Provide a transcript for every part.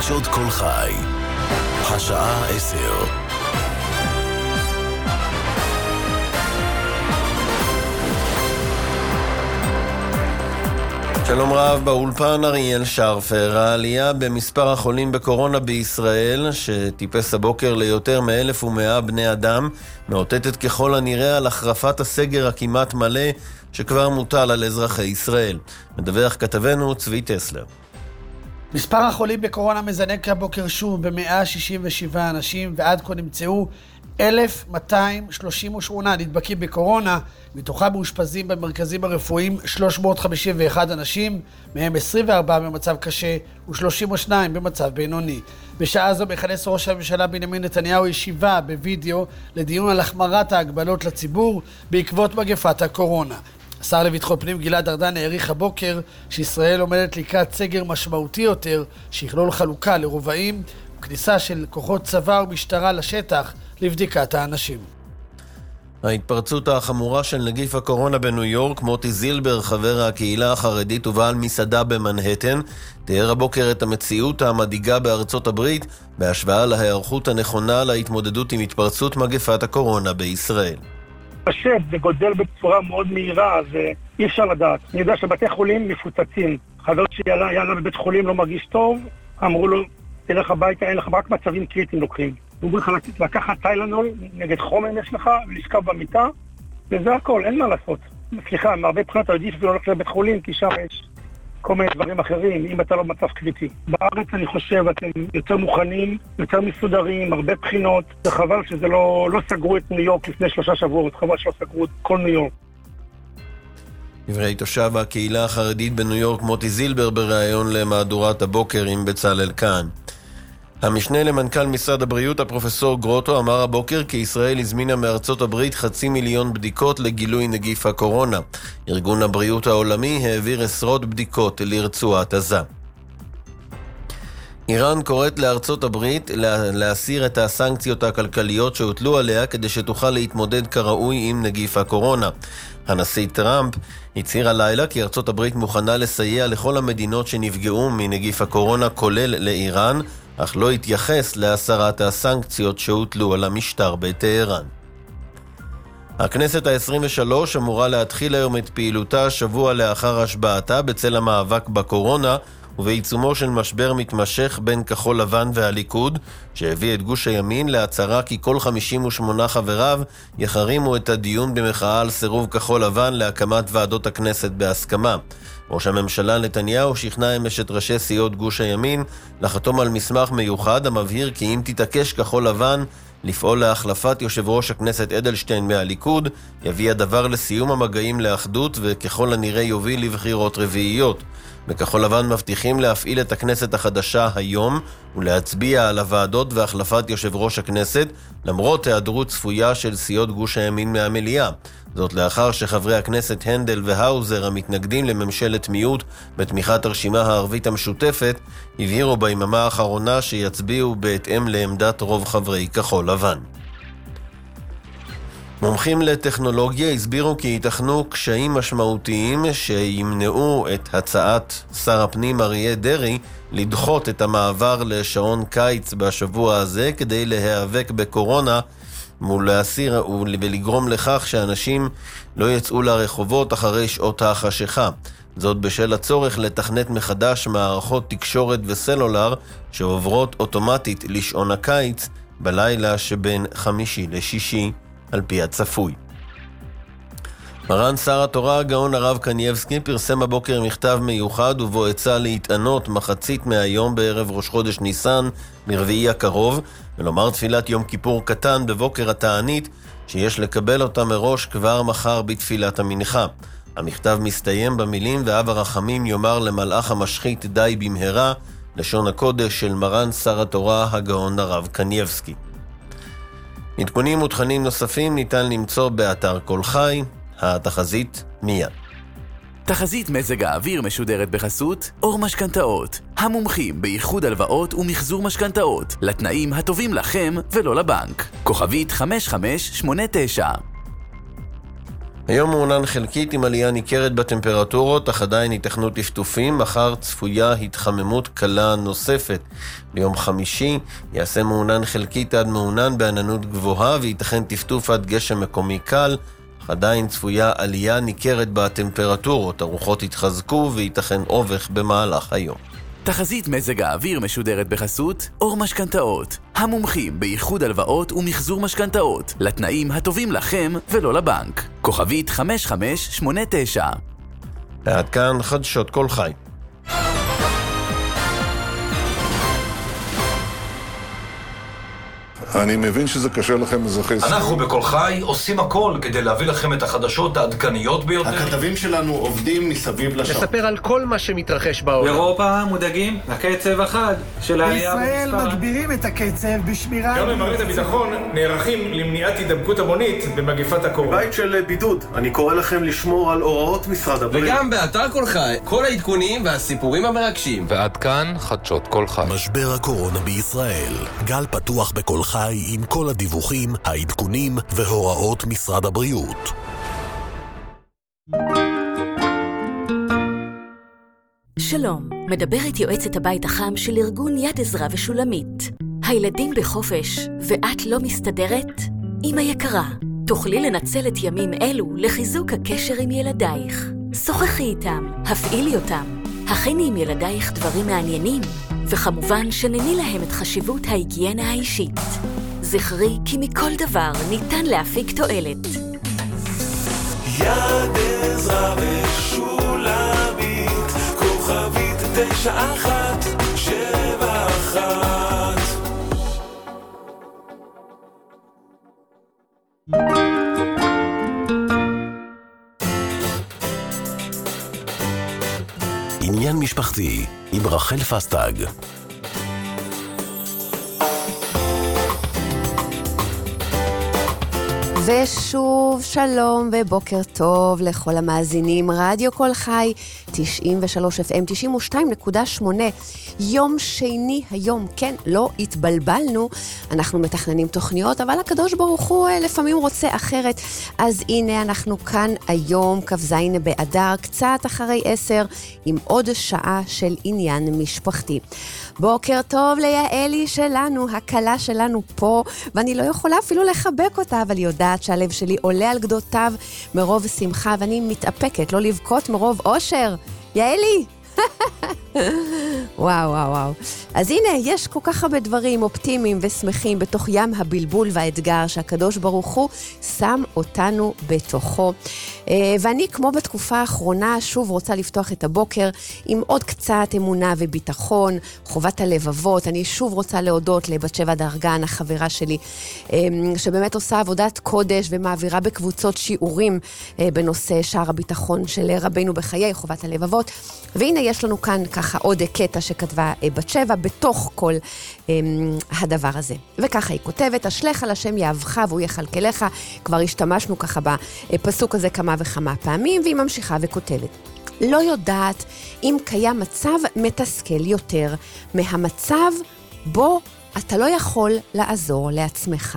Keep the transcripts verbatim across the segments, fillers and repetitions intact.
חדשות כל חי, השעה עשר. שלום רב, באולפן אריאל שרפר. העלייה במספר החולים בקורונה בישראל, שטיפס הבוקר ליותר מ-אלף ומאה בני אדם, מאותתת ככל הנראה על החרפת הסגר הכמעט מלא שכבר מוטל על אזרחי ישראל. מדווח כתבנו צבי טסלר. מספר החולים בקורונה מזנק הבוקר שוב ב-מאה שישים ושבעה אנשים, ועד כה נמצאו אלף מאתיים שלושים ושמונה נדבקים בקורונה, מתוכם מאושפזים במרכזים הרפואיים שלוש מאות חמישים ואחד אנשים, מהם עשרים וארבעה במצב קשה ו-שלושים ושניים במצב בינוני. בשעה זו מכנס ראש הממשלה בנימין נתניהו ישיבה בווידאו לדיון על החמרת ההגבלות לציבור בעקבות מגפת הקורונה. השר לביטחון פנים גלעד ארדן העריך הבוקר שישראל עומדת לקראת סגר משמעותי יותר, שיכלול חלוקה לרובעים וכניסה של כוחות צבא ומשטרה לשטח לבדיקת האנשים. ההתפרצות החמורה של נגיף הקורונה בניו יורק, מוטי זילבר, חבר הקהילה החרדית ובעל מסעדה במנהטן, תיאר הבוקר את המציאות המדאיגה בארצות הברית בהשוואה להיערכות הנכונה להתמודדות עם התפרצות מגפת הקורונה בישראל. פשט וגודל בצורה מאוד מהירה, אז אי אפשר לדעת. אני יודע שבתי חולים מפוצצים. חבר שיעלה יעלה בבית חולים לא מרגיש טוב, אמרו לו, תלך הביתה, אין לך רק מצבים קריטיים לוקחים. הוא אומר לך לקחת טיילנול נגד חום יש לך, ולשכב במיטה, וזה הכל, אין מה לעשות. סליחה, מהרבה בחינות עדיף ולא הולך לבית חולים, כי שם יש כל מיני דברים אחרים, אם אתה לא במצב קריטי. בארץ אני חושב, אתם יותר מוכנים, יותר מסודרים, הרבה בחינות, זה חבל שזה לא, לא סגרו את ניו יורק לפני שלושה שבועות, חבל שלא סגרו את כל ניו יורק. דברי תושב הקהילה החרדית בניו יורק, מוטי זילבר, בריאיון למהדורת הבוקר עם בצלאל כאן. המשנה למנכ"ל משרד הבריאות, הפרופסור גרוטו, אמר הבוקר כי ישראל הזמינה מארצות הברית חצי מיליון בדיקות לגילוי נגיף הקורונה. ארגון הבריאות העולמי העביר עשרות בדיקות לרצועת עזה. איראן קוראת לארצות הברית להסיר את הסנקציות הכלכליות שהוטלו עליה כדי שתוכל להתמודד כראוי עם נגיף הקורונה. הנשיא טראמפ הצהיר הלילה כי ארצות הברית מוכנה לסייע לכל המדינות שנפגעו מנגיף הקורונה, כולל לאיראן, אך לא התייחס להסרת הסנקציות שהוטלו על המשטר בטהרן. הכנסת ה-עשרים ושלוש אמורה להתחיל היום את פעילותה שבוע לאחר השבעתה בצל המאבק בקורונה ובעיצומו של משבר מתמשך בין כחול לבן והליכוד, שהביא את גוש הימין להצהרה כי כל חמישים ושמונה חבריו יחרימו את הדיון במחאה על סירוב כחול לבן להקמת ועדות הכנסת בהסכמה. ראש הממשלה נתניהו שכנע אמש את ראשי סיעות גוש הימין לחתום על מסמך מיוחד המבהיר כי אם תתעקש כחול לבן לפעול להחלפת יושב ראש הכנסת אדלשטיין מהליכוד, יביא הדבר לסיום המגעים לאחדות וככל הנראה יוביל לבחירות רביעיות. בכחול לבן מבטיחים להפעיל את הכנסת החדשה היום ולהצביע על הוועדות והחלפת יושב ראש הכנסת למרות היעדרות צפויה של סיעות גוש הימין מהמליאה. זאת לאחר שחברי הכנסת הנדל והאוזר המתנגדים לממשלת מיעוט בתמיכת הרשימה הערבית המשותפת הבהירו ביממה האחרונה שיצביעו בהתאם לעמדת רוב חברי כחול לבן. מומחים לטכנולוגיה הסבירו כי ייתכנו קשיים משמעותיים שימנעו את הצעת שר הפנים אריה דרעי לדחות את המעבר לשעון קיץ בשבוע הזה כדי להיאבק בקורונה מול להסיר ולגרום לכך שאנשים לא יצאו לרחובות אחרי שעות החשיכה. זאת בשל הצורך לתכנת מחדש מערכות תקשורת וסלולר שעוברות אוטומטית לשעון הקיץ בלילה שבין חמישי לשישי על פי הצפוי. מרן שר התורה הגאון הרב קנייבסקי פרסם הבוקר מכתב מיוחד ובו הצע להתענות מחצית מהיום בערב ראש חודש ניסן ברביעי הקרוב ולומר תפילת יום כיפור קטן בבוקר התענית שיש לקבל אותה מראש כבר מחר בתפילת המנחה. המכתב מסתיים במילים ואב הרחמים יאמר למלאך המשחית די במהרה, לשון הקודש של מרן שר התורה הגאון הרב קנייבסקי. עדכונים ותכנים נוספים ניתן למצוא באתר כל חי. התחזית מיד. תחזית מזג האוויר משודרת בחסות אור משכנתאות, המומחים באיחוד הלוואות ומחזור משכנתאות לתנאים הטובים לכם ולא לבנק. כוכבית חמש חמש שמונה תשע. היום מעונן חלקית עם עלייה ניכרת בטמפרטורות, אך עדיין ייתכנו טפטופים. מחר צפויה התחממות קלה נוספת. ביום חמישי יעשה מעונן חלקית עד מעונן בעננות גבוהה, וייתכן טפטוף עד גשם מקומי קל, אך עדיין צפויה עלייה ניכרת בטמפרטורות. הרוחות יתחזקו וייתכן אובך במהלך היום. תחזית מזג האוויר משודרת בחסות אור משכנתאות, המומחים באיחוד הלוואות ומחזור משכנתאות, לתנאים הטובים לכם ולא לבנק. כוכבית חמש חמש שמונה תשע. ועד כאן חדשות כל חי. אני מבין שזה קשה לכם, אזרחי ישראל. אנחנו בכל חי עושים הכל כדי להביא לכם את החדשות העדכניות ביותר. הכתבים שלנו עובדים מסביב לשעון. נספר על כל מה שמתרחש בעולם. באירופה מודאגים הקצב החד של העלייה במספר. בישראל מגבירים את הקצב בשמירה. גם במערכת הביטחון נערכים למניעת הידבקות המונית במגפת הקורונה. בית של בידוד, אני קורא לכם לשמור על הוראות משרד הבריאות. וגם באתר כל חי, כל העדכונים והסיפורים המרגשים. ועד כאן חדשות כל חי. משבר הקורונה בישראל. גל פתוח בכל חי עם כל הדיווחים, העדכונים והוראות משרד הבריאות. שלום, מדברת יועצת הבית החם של ארגון יד עזרא ושולמית. הילדים בחופש ואת לא מסתדרת? אמא יקרה, תוכלי לנצל את ימים אלו לחיזוק הקשר עם ילדייך. שוחחי איתם, הפעילי אותם, הכיני עם ילדייך דברים מעניינים, וכמובן שנני להם את חשיבות ההיגיינה האישית. זכרי כי מכל דבר ניתן להפיק תועלת. יד עזרא ושולמית, כוכבית תשע אחת שבע אחת. עניין משפחתי עם רחל פסטג. ושוב שלום ובוקר טוב לכל המאזינים. רדיו כל חי תשעים ושלוש אף אם תשעים ושתיים נקודה שמונה. יום שני היום, כן, לא התבלבלנו, אנחנו מתכננים תוכניות, אבל הקדוש ברוך הוא לפעמים רוצה אחרת. אז הנה אנחנו כאן היום, כ"ז באדר, קצת אחרי עשר, עם עוד שעה של עניין משפחתי. בוקר טוב ליעלי שלנו, הקלה שלנו פה, ואני לא יכולה אפילו לחבק אותה, אבל יודעת שהלב שלי עולה על גדותיו מרוב שמחה, ואני מתאפקת לא לבכות מרוב אושר. יעלי! וואו, וואו, וואו. אז הנה, יש כל כך הרבה דברים אופטימיים ושמחים בתוך ים הבלבול והאתגר שהקדוש ברוך הוא שם אותנו בתוכו. ואני, כמו בתקופה האחרונה, שוב רוצה לפתוח את הבוקר עם עוד קצת אמונה וביטחון, חובת הלבבות. אני שוב רוצה להודות לבת שבע דרגן, החברה שלי, שבאמת עושה עבודת קודש ומעבירה בקבוצות שיעורים בנושא שער הביטחון של רבינו בחיי, חובת הלבבות. והנה יש לנו כאן ככה עוד קטע שכתבה בת שבע בתוך כל um, הדבר הזה. וככה היא כותבת, אשלך על השם יאהבך והוא יחלקלך. כבר השתמשנו ככה בפסוק הזה כמה וכמה פעמים, והיא ממשיכה וכותבת. לא יודעת אם קיים מצב מתסכל יותר מהמצב בו אתה לא יכול לעזור לעצמך.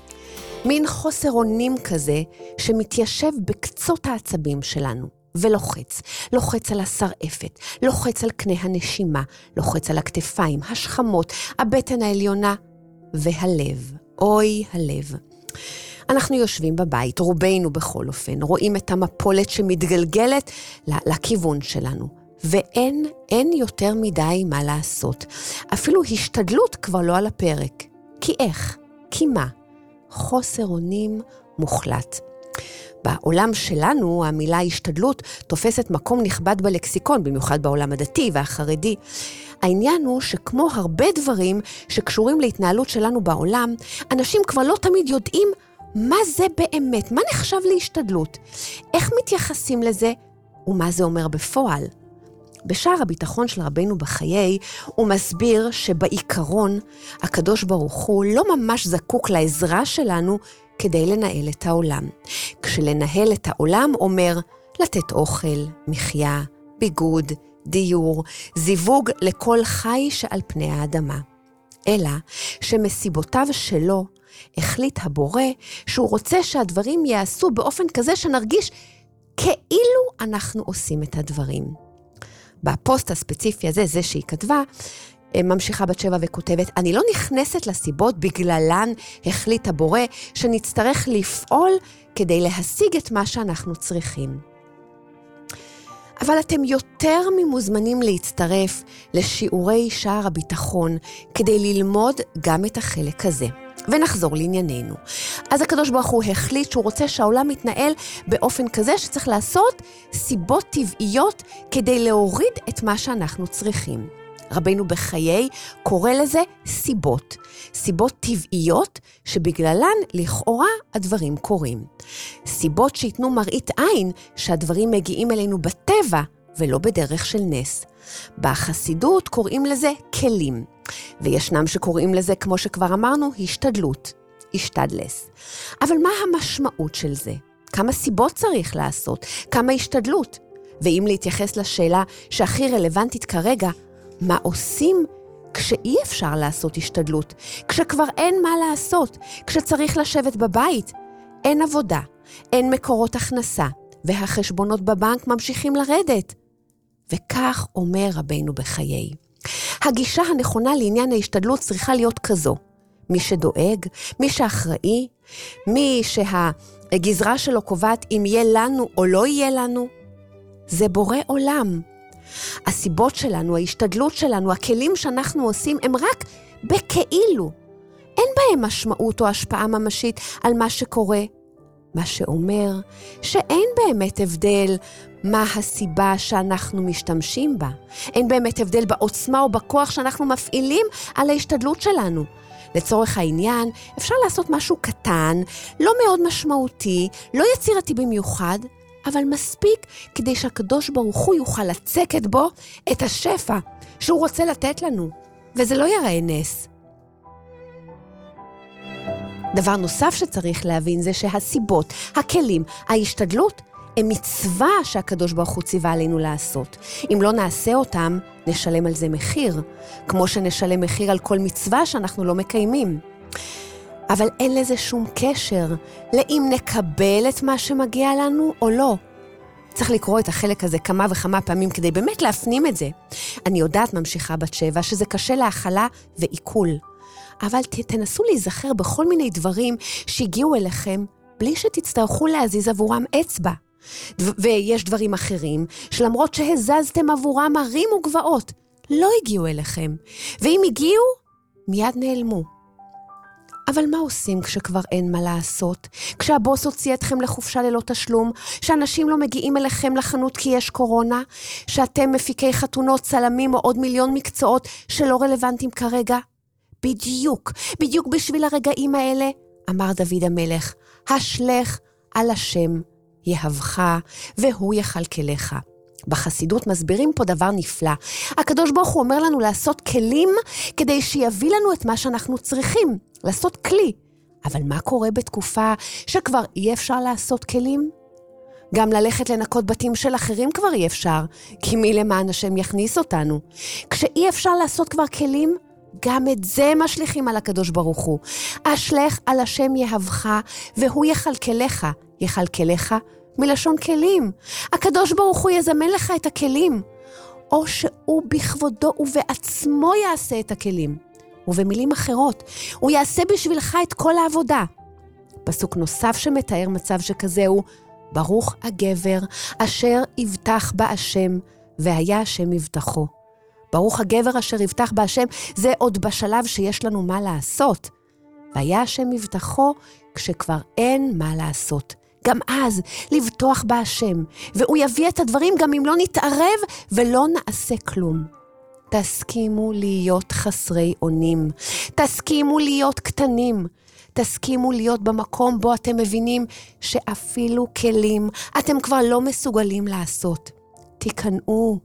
מין חוסר אונים כזה שמתיישב בקצות העצבים שלנו. ולוחץ, לוחץ על השרעפת, לוחץ על קנה הנשימה, לוחץ על הכתפיים, השכמות, הבטן העליונה והלב. אוי הלב. אנחנו יושבים בבית, רובנו בכל אופן, רואים את המפולת שמתגלגלת לכיוון שלנו, ואין, אין יותר מדי מה לעשות. אפילו השתדלות כבר לא על הפרק. כי איך? כי מה? חוסר אונים מוחלט. בעולם שלנו המילה השתדלות תופסת מקום נכבד בלקסיקון, במיוחד בעולם הדתי והחרדי. העניין הוא שכמו הרבה דברים שקשורים להתנהלות שלנו בעולם, אנשים כבר לא תמיד יודעים מה זה באמת, מה נחשב להשתדלות, איך מתייחסים לזה ומה זה אומר בפועל. בשער הביטחון של רבינו בחיי הוא מסביר שבעיקרון הקדוש ברוך הוא לא ממש זקוק לעזרה שלנו כדי לנהל את העולם. כשלנהל את העולם אומר לתת אוכל, מחיה, ביגוד, דיור, זיווג לכל חי שעל פני האדמה. אלא שמסיבותיו שלו החליט הבורא שהוא רוצה שהדברים יעשו באופן כזה שנרגיש כאילו אנחנו עושים את הדברים. בפוסט הספציפי הזה, זה שהיא כתבה, ממשיכה בת שבע וכותבת, אני לא נכנסת לסיבות בגללן החליט הבורא שנצטרך לפעול כדי להשיג את מה שאנחנו צריכים. אבל אתם יותר ממוזמנים להצטרף לשיעורי שער הביטחון כדי ללמוד גם את החלק הזה. ונחזור לענייננו. אז הקדוש ברוך הוא החליט שהוא רוצה שהעולם מתנהל באופן כזה שצריך לעשות סיבות טבעיות כדי להוריד את מה שאנחנו צריכים. רבינו בחיי קורא לזה סיבות. סיבות טבעיות שבגללן לכאורה הדברים קורים. סיבות שיתנו מראית עין שהדברים מגיעים אלינו בטבע ולא בדרך של נס. בחסידות קוראים לזה כלים. וישנם שקוראים לזה, כמו שכבר אמרנו, השתדלות. השתדלס. אבל מה המשמעות של זה? כמה סיבות צריך לעשות? כמה השתדלות? ואם להתייחס לשאלה שהכי רלוונטית כרגע, מה עושים כשאי אפשר לעשות השתדלות? כשכבר אין מה לעשות, כשצריך לשבת בבית, אין עבודה, אין מקורות הכנסה, והחשבונות בבנק ממשיכים לרדת. וכך אומר רבינו בחיי. הגישה הנכונה לעניין ההשתדלות צריכה להיות כזו. מי שדואג, מי שאחראי, מי שהגזרה שלו קובעת אם יהיה לנו או לא יהיה לנו, זה בורא עולם. הסיבות שלנו, ההשתדלות שלנו, הכלים שאנחנו עושים הם רק בכאילו. אין בהם משמעות או השפעה ממשית על מה שקורה. מה שאומר שאין באמת הבדל מה הסיבה שאנחנו משתמשים בה. אין באמת הבדל בעוצמה או בכוח שאנחנו מפעילים על ההשתדלות שלנו. לצורך העניין, אפשר לעשות משהו קטן, לא מאוד משמעותי, לא יצירתי במיוחד, אבל מספיק כדי שהקדוש ברוך הוא יוכל לצקת בו את השפע שהוא רוצה לתת לנו, וזה לא יראה נס. דבר נוסף שצריך להבין זה שהסיבות, הכלים, ההשתדלות, הם מצווה שהקדוש ברוך הוא ציווה עלינו לעשות. אם לא נעשה אותם, נשלם על זה מחיר, כמו שנשלם מחיר על כל מצווה שאנחנו לא מקיימים. אבל אין לזה שום קשר לאם נקבל את מה שמגיע לנו או לא. צריך לקרוא את החלק הזה כמה וכמה פעמים כדי באמת להפנים את זה. אני יודעת, ממשיכה בת שבע, שזה קשה להאכלה ועיכול. אבל תנסו להיזכר בכל מיני דברים שהגיעו אליכם בלי שתצטרכו להזיז עבורם אצבע. ויש דברים אחרים שלמרות שהזזתם עבורם הרים וגבעות, לא הגיעו אליכם. ואם הגיעו, מיד נעלמו. אבל מה עושים כשכבר אין מה לעשות? כשהבוס הוציא אתכם לחופשה ללא תשלום, שאנשים לא מגיעים אליכם לחנות כי יש קורונה, שאתם מפיקי חתונות, צלמים או עוד מיליון מקצועות שלא רלוונטיים כרגע? בדיוק, בדיוק בשביל הרגעים האלה, אמר דוד המלך, השלך על השם יהבך והוא יכלכלך. בחסידות מסבירים פה דבר נפלא. הקדוש ברוך הוא אומר לנו לעשות כלים כדי שיביא לנו את מה שאנחנו צריכים, לעשות כלי. אבל מה קורה בתקופה שכבר אי אפשר לעשות כלים? גם ללכת לנקות בתים של אחרים כבר אי אפשר, כי מי למען השם יכניס אותנו. כשאי אפשר לעשות כבר כלים, גם את זה משליכים על הקדוש ברוך הוא. אשלך על השם יהבך והוא יכלכלך. יכלכלך מלשון כלים. הקדוש ברוך הוא יזמן לך את הכלים. או שהוא בכבודו ובעצמו יעשה את הכלים. ובמילים אחרות, הוא יעשה בשבילך את כל העבודה. פסוק נוסף שמתאר מצב שכזה הוא, ברוך הגבר אשר יבטח בהשם והיה השם יבטחו. ברוך הגבר אשר יבטח בהשם, זה עוד בשלב שיש לנו מה לעשות. והיה השם יבטחו כשכבר אין מה לעשות. גם אז לבטוח בהשם, והוא יביא את הדברים גם אם לא נתערב ולא נעשה כלום. תסכימו להיות חסרי אונים, תסכימו להיות קטנים, תסכימו להיות במקום בו אתם מבינים שאפילו כלים אתם כבר לא מסוגלים לעשות. תיכנעו,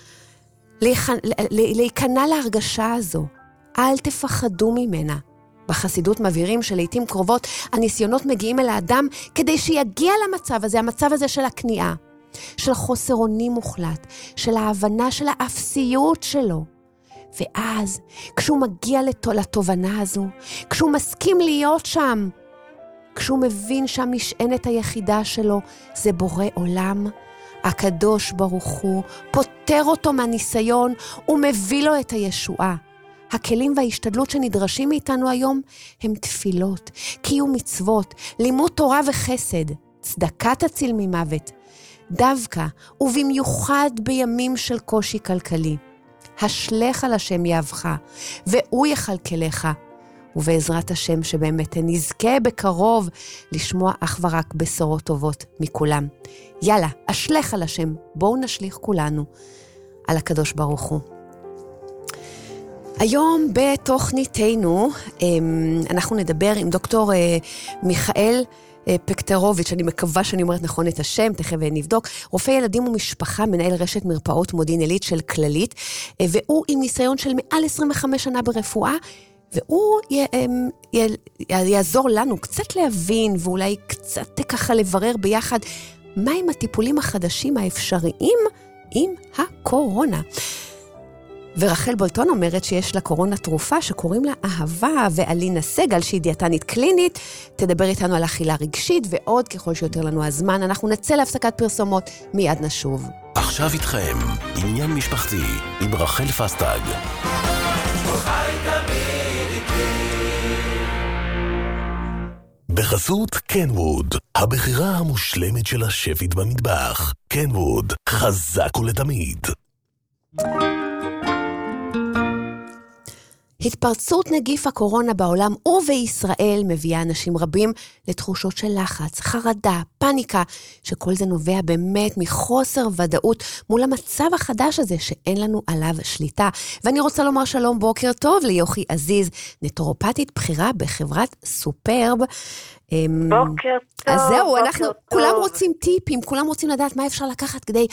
להיכנע להרגשה הזו, אל תפחדו ממנה. בחסידות מבהירים שלעיתים קרובות הניסיונות מגיעים אל האדם כדי שיגיע למצב הזה, המצב הזה של הכניעה, של חוסר אונים מוחלט, של ההבנה של האפסיות שלו. ואז, כשהוא מגיע לתובנה הזו, כשהוא מסכים להיות שם, כשהוא מבין שהמשענת היחידה שלו זה בורא עולם, הקדוש ברוך הוא פותר אותו מהניסיון ומביא לו את הישועה. הכלים וההשתדלות שנדרשים מאיתנו היום הם תפילות, קיום מצוות, לימוד תורה וחסד, צדקה תציל ממוות. דווקא ובמיוחד בימים של קושי כלכלי, השלך על השם יאהבך, והוא יכלכלך. ובעזרת השם שבאמת נזכה בקרוב לשמוע אך ורק בשורות טובות מכולם. יאללה, אשלך על השם, בואו נשליך כולנו על הקדוש ברוך הוא. היום בתוכניתנו אנחנו נדבר עם דוקטור מיכאל פקטרוביץ', אני מקווה שאני אומרת נכון את השם, תכף נבדוק, רופא ילדים ומשפחה, מנהל רשת מרפאות מודיעין עילית של כללית, והוא עם ניסיון של מעל עשרים וחמש שנה ברפואה, והוא י, י, י, יעזור לנו קצת להבין, ואולי קצת ככה לברר ביחד, מהם הטיפולים החדשים האפשריים עם הקורונה. ורחל בולטון אומרת שיש לקורונה תרופה שקוראים לה אהבה, ואלינה סגל שהיא דיאטנית קלינית, תדבר איתנו על אכילה רגשית, ועוד ככל שיותר לנו הזמן, אנחנו נצא להפסקת פרסומות, מיד נשוב. עכשיו איתכם, עניין משפחתי, עם רחל פסטג. בחסות קנווד, הבחירה המושלמת של השפית במטבח. קנווד, חזק ולתמיד. התפרצות נגיף הקורונה בעולם ובישראל מביאה אנשים רבים לתחושות של לחץ, חרדה, פאניקה, שכל זה נובע באמת מחוסר ודאות מול המצב החדש הזה שאין לנו עליו שליטה. ואני רוצה לומר שלום, בוקר טוב ליוכי עזיז, נטורופטית בחירה בחברת סופרב. בוקר טוב. אז זהו, בוקר אנחנו טוב. כולם רוצים טיפים, כולם רוצים לדעת מה אפשר לקחת כדי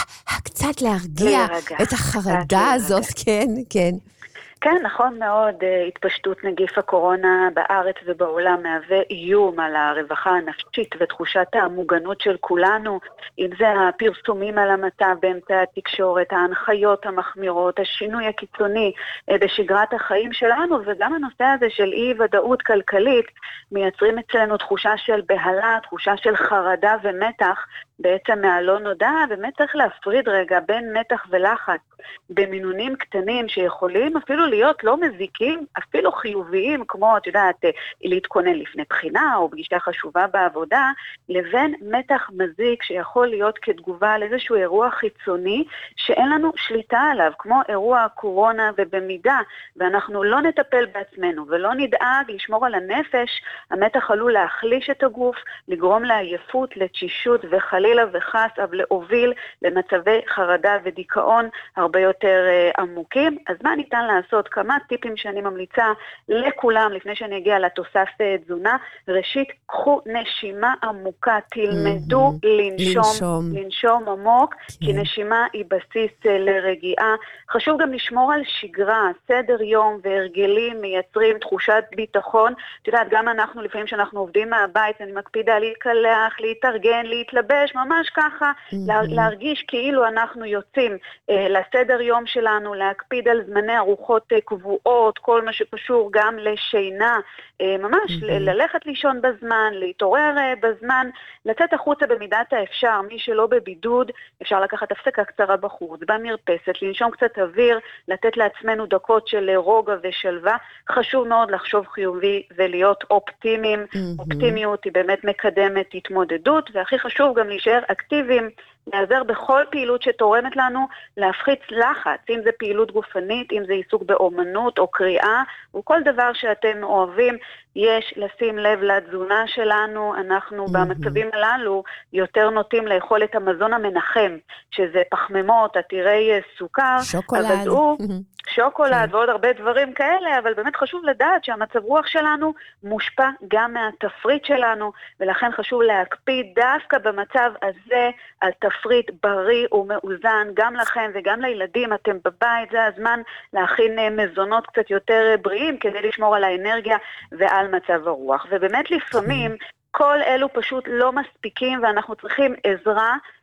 קצת להרגיע להירגע, את החרדה הזאת, כן, כן. כן, נכון מאוד, התפשטות נגיף הקורונה בארץ ובעולם מהווה איום על הרווחה הנפשית ותחושת המוגנות של כולנו, אם זה הפרסומים על המצב באמצעי התקשורת, ההנחיות המחמירות, השינוי הקיצוני בשגרת החיים שלנו, וגם הנושא הזה של אי ודאות כלכלית, מייצרים אצלנו תחושה של בהלה, תחושה של חרדה ומתח, בעצם מהלא נודע, באמת צריך להפריד רגע בין מתח ולחץ במינונים קטנים שיכולים אפילו להיות לא מזיקים, אפילו חיוביים, כמו, את יודעת, להתכונן לפני בחינה או פגישה חשובה בעבודה, לבין מתח מזיק שיכול להיות כתגובה על איזשהו אירוע חיצוני שאין לנו שליטה עליו, כמו אירוע הקורונה, ובמידה ואנחנו לא נטפל בעצמנו ולא נדאג לשמור על הנפש, המתח עלול להחליש את הגוף, לגרום לעייפות, לתשישות וחלילה וחס, אבל להוביל למצבי חרדה ודיכאון הרבה יותר uh, עמוקים. אז מה ניתן לעשות? כמה טיפים שאני ממליצה לכולם לפני שאני אגיע לתוסף uh, תזונה. ראשית, קחו נשימה עמוקה, תלמדו mm-hmm. לנשום, לנשום, לנשום עמוק, okay. כי נשימה היא בסיס uh, לרגיעה. חשוב גם לשמור על שגרה, סדר יום והרגלים מייצרים תחושת ביטחון. את יודעת, גם אנחנו לפעמים שאנחנו עובדים מהבית, אני מקפידה להתקלח, להתארגן, להתלבש, ממש ככה, mm-hmm. לה, להרגיש כאילו אנחנו יוצאים uh, לסדר יום שלנו, להקפיד על זמני ארוחות uh, קבועות, כל מה שקשור גם לשינה, uh, ממש mm-hmm. ל- ללכת לישון בזמן, להתעורר uh, בזמן, לצאת החוצה במידת האפשר, מי שלא בבידוד, אפשר לקחת הפסקה קצרה בחוץ, במרפסת, לנשום קצת אוויר, לתת לעצמנו דקות של רוגע ושלווה. חשוב מאוד לחשוב חיובי ולהיות אופטימיים, mm-hmm. אופטימיות היא באמת מקדמת התמודדות, והכי חשוב גם להישאר אקטיביים, לעזר בכל פעילות שתורמת לנו להפחית לחץ, אם זה פעילות גופנית, אם זה עיסוק באומנות או קריאה, וכל דבר שאתם אוהבים, יש לשים לב לתזונה שלנו. אנחנו mm-hmm. במצבים הללו יותר נוטים לאכול את המזון המנחם, שזה פחמימות, עתירי סוכר, שוקולד, הוא, mm-hmm. שוקולד ועוד הרבה דברים כאלה, אבל באמת חשוב לדעת שהמצב רוח שלנו מושפע גם מהתפריט שלנו, ולכן חשוב להקפיד דווקא במצב הזה על תפריט בריא ומאוזן, גם לכם וגם לילדים. אתם בבית, זה הזמן להכין מזונות קצת יותר בריאים כדי לשמור על האנרגיה ועל מצב הרוח. ובאמת לפעמים כל אלו פשוט לא מספיקים, ואנחנו צריכים עזרה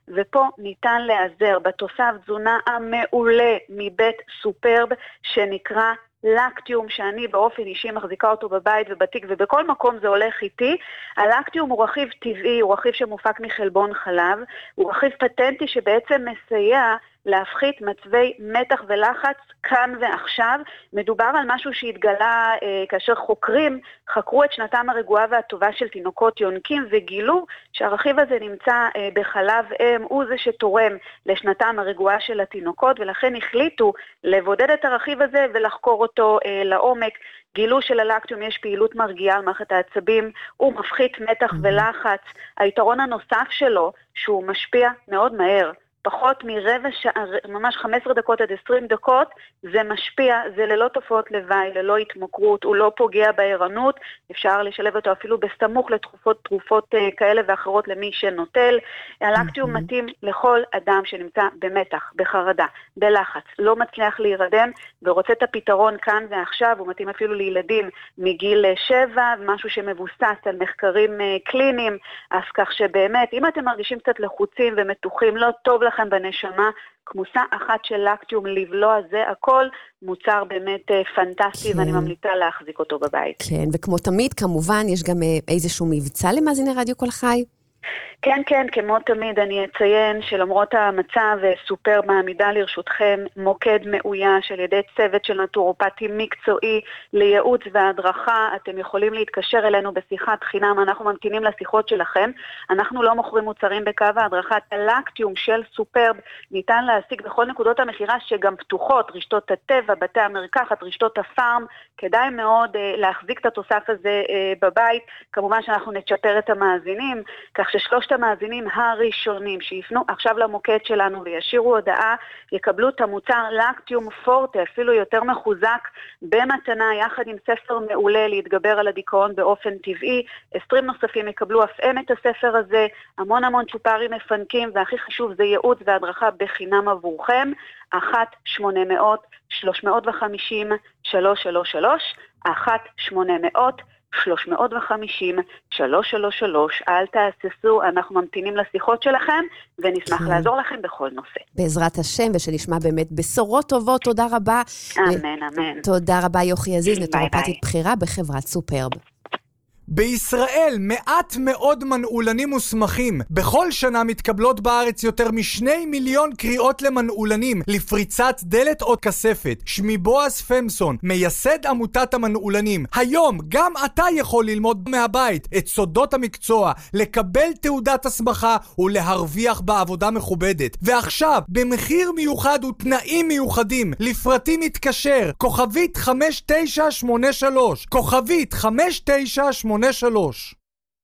ופה ניתן להיעזר בתוסף תזונה המעולה מבית סופרב שנקרא לקטיום, שאני באופן אישי מחזיקה אותו בבית ובתיק ובכל מקום זה הולך איתי. הלקטיום הוא רכיב טבעי, הוא רכיב שמופק מחלבון חלב, הוא רכיב פטנטי שבעצם מסייע להפחית מצבי מתח ולחץ כאן ועכשיו. מדובר על משהו שהתגלה אה, כאשר חוקרים חקרו את שנתם הרגועה והטובה של תינוקות יונקים וגילו שהרכיב הזה נמצא אה, בחלב אם, הוא זה שתורם לשנתם הרגועה של התינוקות, ולכן החליטו לבודד את הרכיב הזה ולחקור אותו אה, לעומק. גילו שללקטיום יש פעילות מרגיעה על מערכת העצבים, הוא מפחית מתח ולחץ. היתרון הנוסף שלו שהוא משפיע מאוד מהר, פחות מרבע שעה, ממש חמש עשרה דקות עד עשרים דקות, זה משפיע, זה ללא תופעות לוואי, ללא התמכרות, הוא לא פוגע בערנות, אפשר לשלב אותו אפילו בסמוך לתרופות תרופות כאלה ואחרות למי שנוטל. הלקטיום מתאים לכל אדם שנמצא במתח, בחרדה, בלחץ, לא מצליח להירדם ורוצה את הפתרון כאן ועכשיו, הוא מתאים אפילו לילדים מגיל שבע, משהו שמבוסס על מחקרים קליניים, אז כך שבאמת, אם אתם מרגישים קצת לחוצים ומתוחים, לא טוב לכם בנשמה, כמוסה אחת של לקטיום לבלוע, זה הכל מוצר באמת פנטסטי, כן. ואני ממליצה להחזיק אותו בבית. כן, וכמו תמיד, כמובן, יש גם איזשהו מבצע למאזיני רדיו כל חי? כן, כן, כמו תמיד אני אציין שלמרות המצב סופר מעמידה לרשותכם מוקד מאויש על ידי צוות של נטורופטים מקצועי לייעוץ והדרכה. אתם יכולים להתקשר אלינו בשיחת חינם, אנחנו ממתינים לשיחות שלכם. אנחנו לא מוכרים מוצרים בקו ההדרכה. הלקטיום של סופרב ניתן להשיג בכל נקודות המחירה שגם פתוחות, רשתות הטבע, בתי המרקחת, רשתות הפארם. כדאי מאוד uh, להחזיק את התוסף הזה uh, בבית. כמובן שאנחנו נצ'פר את המאזינים, כך ששלושת המאזינים הראשונים שיפנו עכשיו למוקד שלנו וישירו הודעה, יקבלו את המוצר לקטיום פורטה, אפילו יותר מחוזק, במתנה יחד עם ספר מעולה להתגבר על הדיכאון באופן טבעי. עשרים נוספים יקבלו אף הם את הספר הזה, המון המון צ'ופרים מפנקים, והכי חשוב זה ייעוץ והדרכה בחינם עבורכם. אחת שמונה מאות שלוש מאות וחמישים שלוש שלוש שלוש, אחת שמונה מאות שלוש מאות וחמישים שלוש שלוש שלוש. אל תהססו, אנחנו ממתינים לשיחות שלכם ונשמח כן. לעזור לכם בכל נושא. בעזרת השם, ושנשמע באמת בשורות טובות. תודה רבה. אמן, אמן. תודה רבה יוכי עזיז, נטורופטית בכירה בחברת סופרב. בישראל מעט מאוד מנעולנים מוסמכים. בכל שנה מתקבלות בארץ יותר משני מיליון קריאות למנעולנים לפריצת דלת או כספת. שמי בועז פמסון, מייסד עמותת המנעולנים. היום גם אתה יכול ללמוד מהבית את סודות המקצוע, לקבל תעודת הסמכה ולהרוויח בעבודה מכובדת. ועכשיו, במחיר מיוחד ותנאים מיוחדים, לפרטים מתקשר, כוכבית חמש תשע שמונה שלוש, כוכבית חמש תשע שמונה שלוש.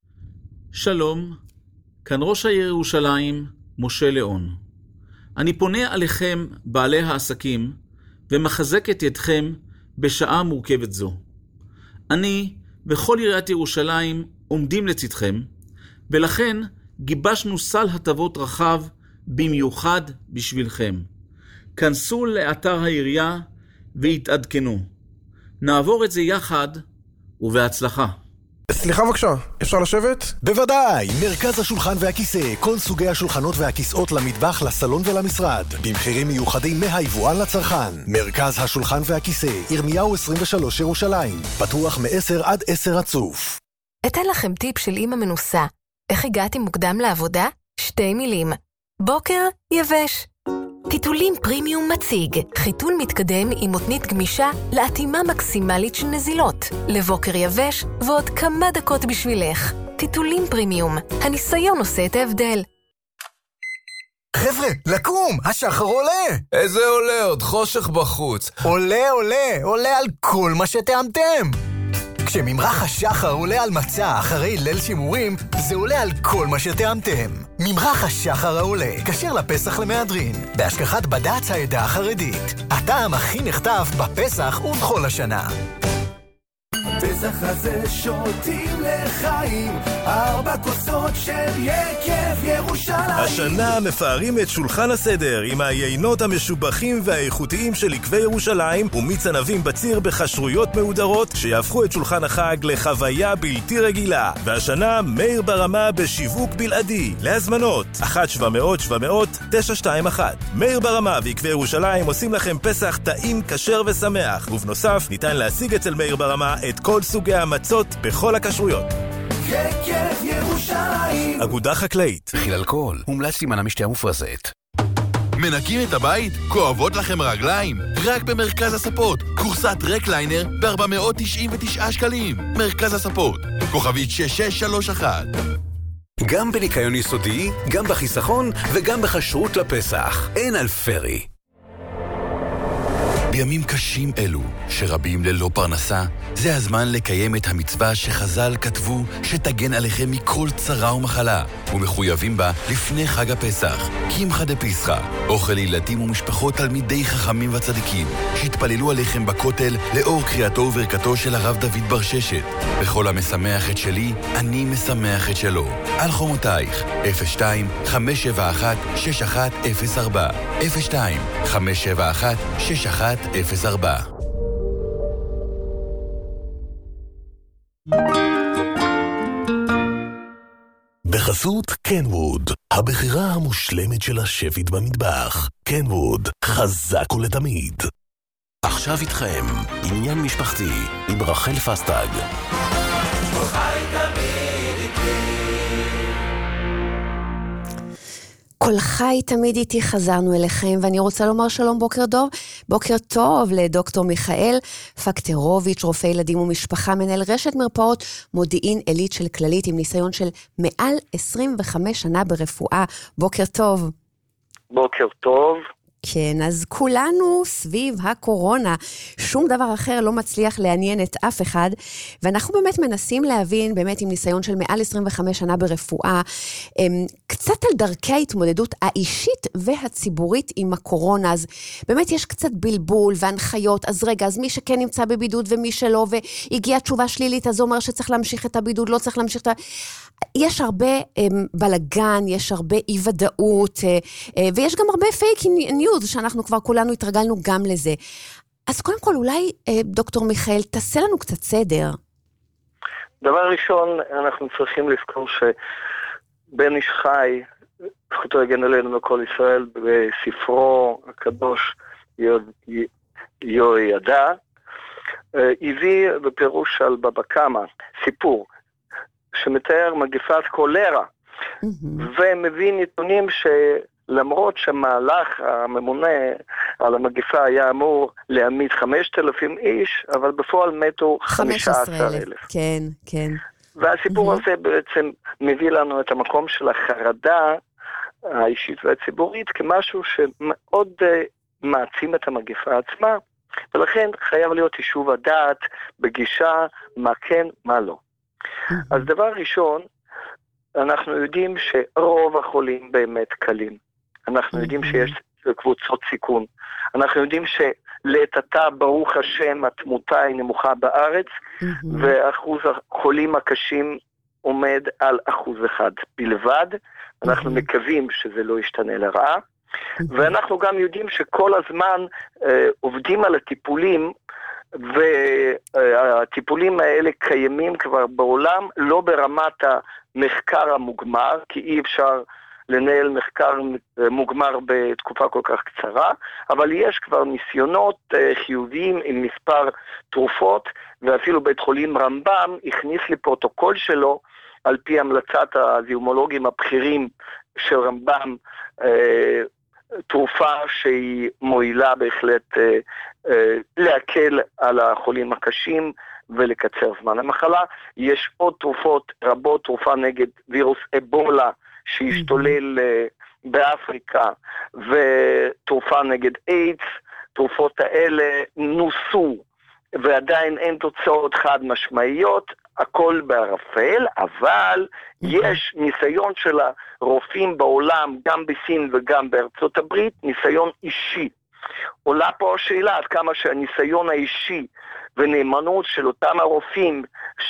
שלום, כאן ראש העיר ירושלים, משה ליאון. אני פונה עליכם, בעלי העסקים, ומחזק את ידכם בשעה מורכבת זו. אני וכל עיריית ירושלים עומדים לצדכם, ולכן גיבשנו סל הטבות רחב במיוחד בשבילכם. כנסו לאתר העירייה והתעדכנו. נעבור את זה יחד ובהצלחה. סליחה בבקשה, אפשר לשבת? בוודאי, מרכז השולחן והכיסא, כל סוגי השולחנות והכיסאות למטבח, לסלון ולמשרד, במחירים מיוחדים מהיבואן לצרכן. מרכז השולחן והכיסא, ירמיהו עשרים ושלוש ירושלים, פתוח מ-עשר עד עשר רצוף. אתן לכם טיפ של אמא מנוסה. איך הגעתי מוקדם לעבודה? שתי מילים. בוקר יבש. טיטולים פרימיום מציג, חיתול מתקדם עם מותנית גמישה להתאמה מקסימלית של נזילות, לבוקר יבש ועוד כמה דקות בשבילך. טיטולים פרימיום, הניסיון עושה את ההבדל. חבר'ה, לקום, השחר עולה. איזה עולה? עוד חושך בחוץ. עולה, עולה, עולה על כל מה שטעמתם. כשממרח השחר עולה על מצע אחרי ליל שימורים, זה עולה על כל מה שטעמתם. ממרח השחר העולה, כשר לפסח למהדרין, בהשגחת בד"ץ העדה החרדית. הטעם הכי נחטף בפסח ובכל השנה. פסח הזה שותים לחיים, ארבע כוסות של יקב ירושלים. השנה מפארים את שולחן הסדר עם היינות המשובחים והאיכותיים של יקבי ירושלים ומיץ ענבים בציר בחשרויות מהודרות שיהפכו את שולחן החג לחוויה בלתי רגילה. והשנה מאיר ברמה בשיווק בלעדי. להזמנות אחת שבע מאות שבע מאות תשע שתיים אחת. מאיר ברמה ויקבי ירושלים עושים לכם פסח טעים, כשר ושמח, ובנוסף ניתן להשיג אצל מאיר ברמה את כל סוגי המצות בכל הכשרויות. יקב ירושלים. אגודה חקלאית. מכיל אלכוהול, מומלץ להימנע משתייה מופרזת. מנקים את הבית? כואבות לכם הרגליים? רק במרכז הספות. קורסת רקליינר ב-ארבע מאות תשעים ותשעה שקלים. מרכז הספות. כוכבית שש שש שלוש אחת. גם בניקיון יסודי, גם בחיסכון וגם בחשרות לפסח. אין על פרי. בימים קשים אלו, שרבים ללא פרנסה, זה הזמן לקיים את המצווה שחז"ל כתבו שתגן עליכם מכל צרה ומחלה, ומחויבים בה לפני חג הפסח. קמחא דפסחא, אוכל לילדים ומשפחות תלמידי חכמים וצדיקים, שהתפללו עליכם בכותל לאור קריאתו וברכתו של הרב דוד בר ששת. בכל המשמח את שלי, אני משמח את שלו. על חומותייך, אפס שתיים חמש שבע אחת שש אחת אפס ארבע, אפס שתיים חמש שבע אחת שש אחת אפס ארבע. בחסות קנווד, הבחירה המושלמת של השפית במטבח. קנווד, חזק ולתמיד. עכשיו איתכם, עניין משפחתי עם רחל פסטג. כל חי תמיד איתי, חזרנו אליכם, ואני רוצה לומר שלום, בוקר טוב, בוקר טוב לדוקטור מיכאל פקטרוביץ', רופא ילדים ומשפחה, מנהל רשת מרפאות מודיעין עילית של כללית, עם ניסיון של מעל עשרים וחמש שנה ברפואה. בוקר טוב. בוקר טוב. כן, אז כולנו סביב הקורונה, שום דבר אחר לא מצליח לעניין את אף אחד, ואנחנו באמת מנסים להבין, באמת עם ניסיון של מעל עשרים וחמש שנה ברפואה, קצת על דרכי ההתמודדות האישית והציבורית עם הקורונה. אז באמת יש קצת בלבול והנחיות, אז רגע, אז מי שכן נמצא בבידוד ומי שלא, והגיעה תשובה שלילית, אז זה אומר שצריך להמשיך את הבידוד, לא צריך להמשיך את ה... יש הרבה בלגן, יש הרבה אי ודאות, ויש גם הרבה פייק ניוז, שאנחנו כבר כולנו התרגלנו גם לזה. אז קודם כל, אולי דוקטור מיכאל, תעשה לנו קצת סדר. דבר ראשון, אנחנו צריכים לזכור שבן איש חי, זכותו יגן עלינו מכל ישראל, בספרו הקדוש יהוידע, הביא בפירוש על בבא קמא, סיפור, שמתאר מגפת קולרה, ומביא נתונים שלמרות שמהלך הממונה על המגפה היה אמור להעמיד חמשת אלפים איש, אבל בפועל מתו חמישה עשר אלף. כן, כן. והסיפור הזה בעצם מביא לנו את המקום של החרדה האישית והציבורית כמשהו שמאוד מעצים את המגפה עצמה, ולכן חייב להיות יישוב הדעת בגישה מה כן, מה לא. אז דבר ראשון, אנחנו יודעים שרוב החולים באמת קלים. אנחנו יודעים שיש קבוצות סיכון. אנחנו יודעים שלעת עתה, ברוך השם, התמותה היא נמוכה בארץ, ואחוז החולים הקשים עומד על אחוז אחד בלבד. אנחנו מקווים שזה לא ישתנה לרעה. ואנחנו גם יודעים שכל הזמן אה, עובדים על הטיפולים, והטיפולים האלה קיימים כבר בעולם, לא ברמת המחקר המוגמר, כי אי אפשר לנהל מחקר מוגמר בתקופה כל כך קצרה, אבל יש כבר ניסיונות חיוביים עם מספר תרופות, ואפילו בית חולים רמב"ם הכניס לפרוטוקול שלו, על פי המלצת הזיהומולוגים הבכירים של רמב"ם, תרופה שהיא מועילה בהחלט להקל על החולים הקשים ולקצר זמן המחלה. יש עוד תרופות רבות, תרופה נגד וירוס אבולה שהשתולל באפריקה, ותרופה נגד איידס. תרופות האלה נוסו ועדיין אין תוצאות חד משמעיות, הכל בערפל, אבל יש ניסיון של הרופאים בעולם, גם בסין וגם בארצות הברית, ניסיון אישי. עולה פה השאלה עד כמה שהניסיון האישי ונאמנות של אותם הרופאים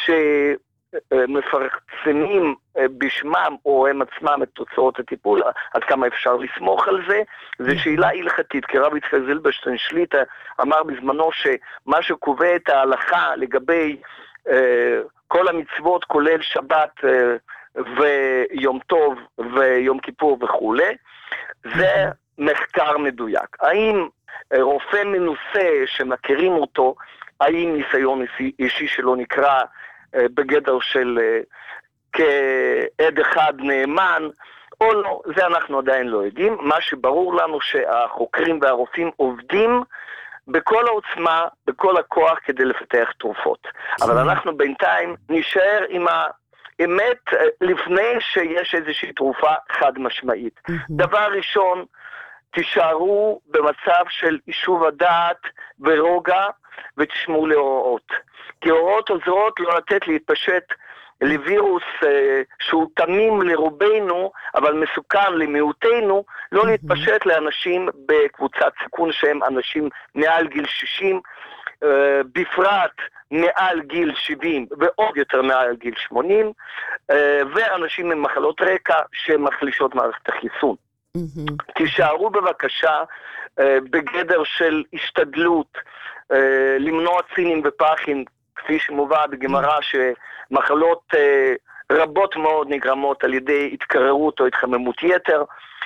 שמפרסמים בשמם או הם עצמם את תוצאות הטיפול, עד כמה אפשר לסמוך על זה, זה שאלה הלכתית, כי רב יצחק זילברשטיין שליט"א אמר בזמנו שמה שקובע את ההלכה לגבי אה, כל המצוות כולל שבת אה, ויום טוב ויום כיפור וכו', זה מחקר מדויק. האם רופא מנוסה שמכירים אותו, האם ניסיון אישי שלו נקרא בגדר של כעד אחד נאמן או לא, זה אנחנו עדיין לא יודעים. מה שברור לנו שהחוקרים והרופאים עובדים בכל העוצמה, בכל הכוח כדי לפתח תרופות. אבל אנחנו בינתיים נשאר עם האמת לפני שיש איזושהי תרופה חד משמעית. דבר ראשון, תישארו במצב של יישוב הדעת ורוגע ותשמעו להוראות. כי הוראות עוזרות לא לתת להתפשט לווירוס אה, שהוא תמים לרובנו, אבל מסוכן למיעוטנו, לא להתפשט לאנשים בקבוצת סיכון שהם אנשים מעל גיל שישים, אה, בפרט מעל גיל שבעים ועוד יותר מעל גיל שמונים, אה, ואנשים עם מחלות רקע שמחלישות מערכת החיסון. תישארו בבקשה בגדר של השתדלות למנוע צינים ופחים, כפי שמובא בגמרא שמחלות רבות מאוד נגרמות על ידי התקררות או התחממות יתר.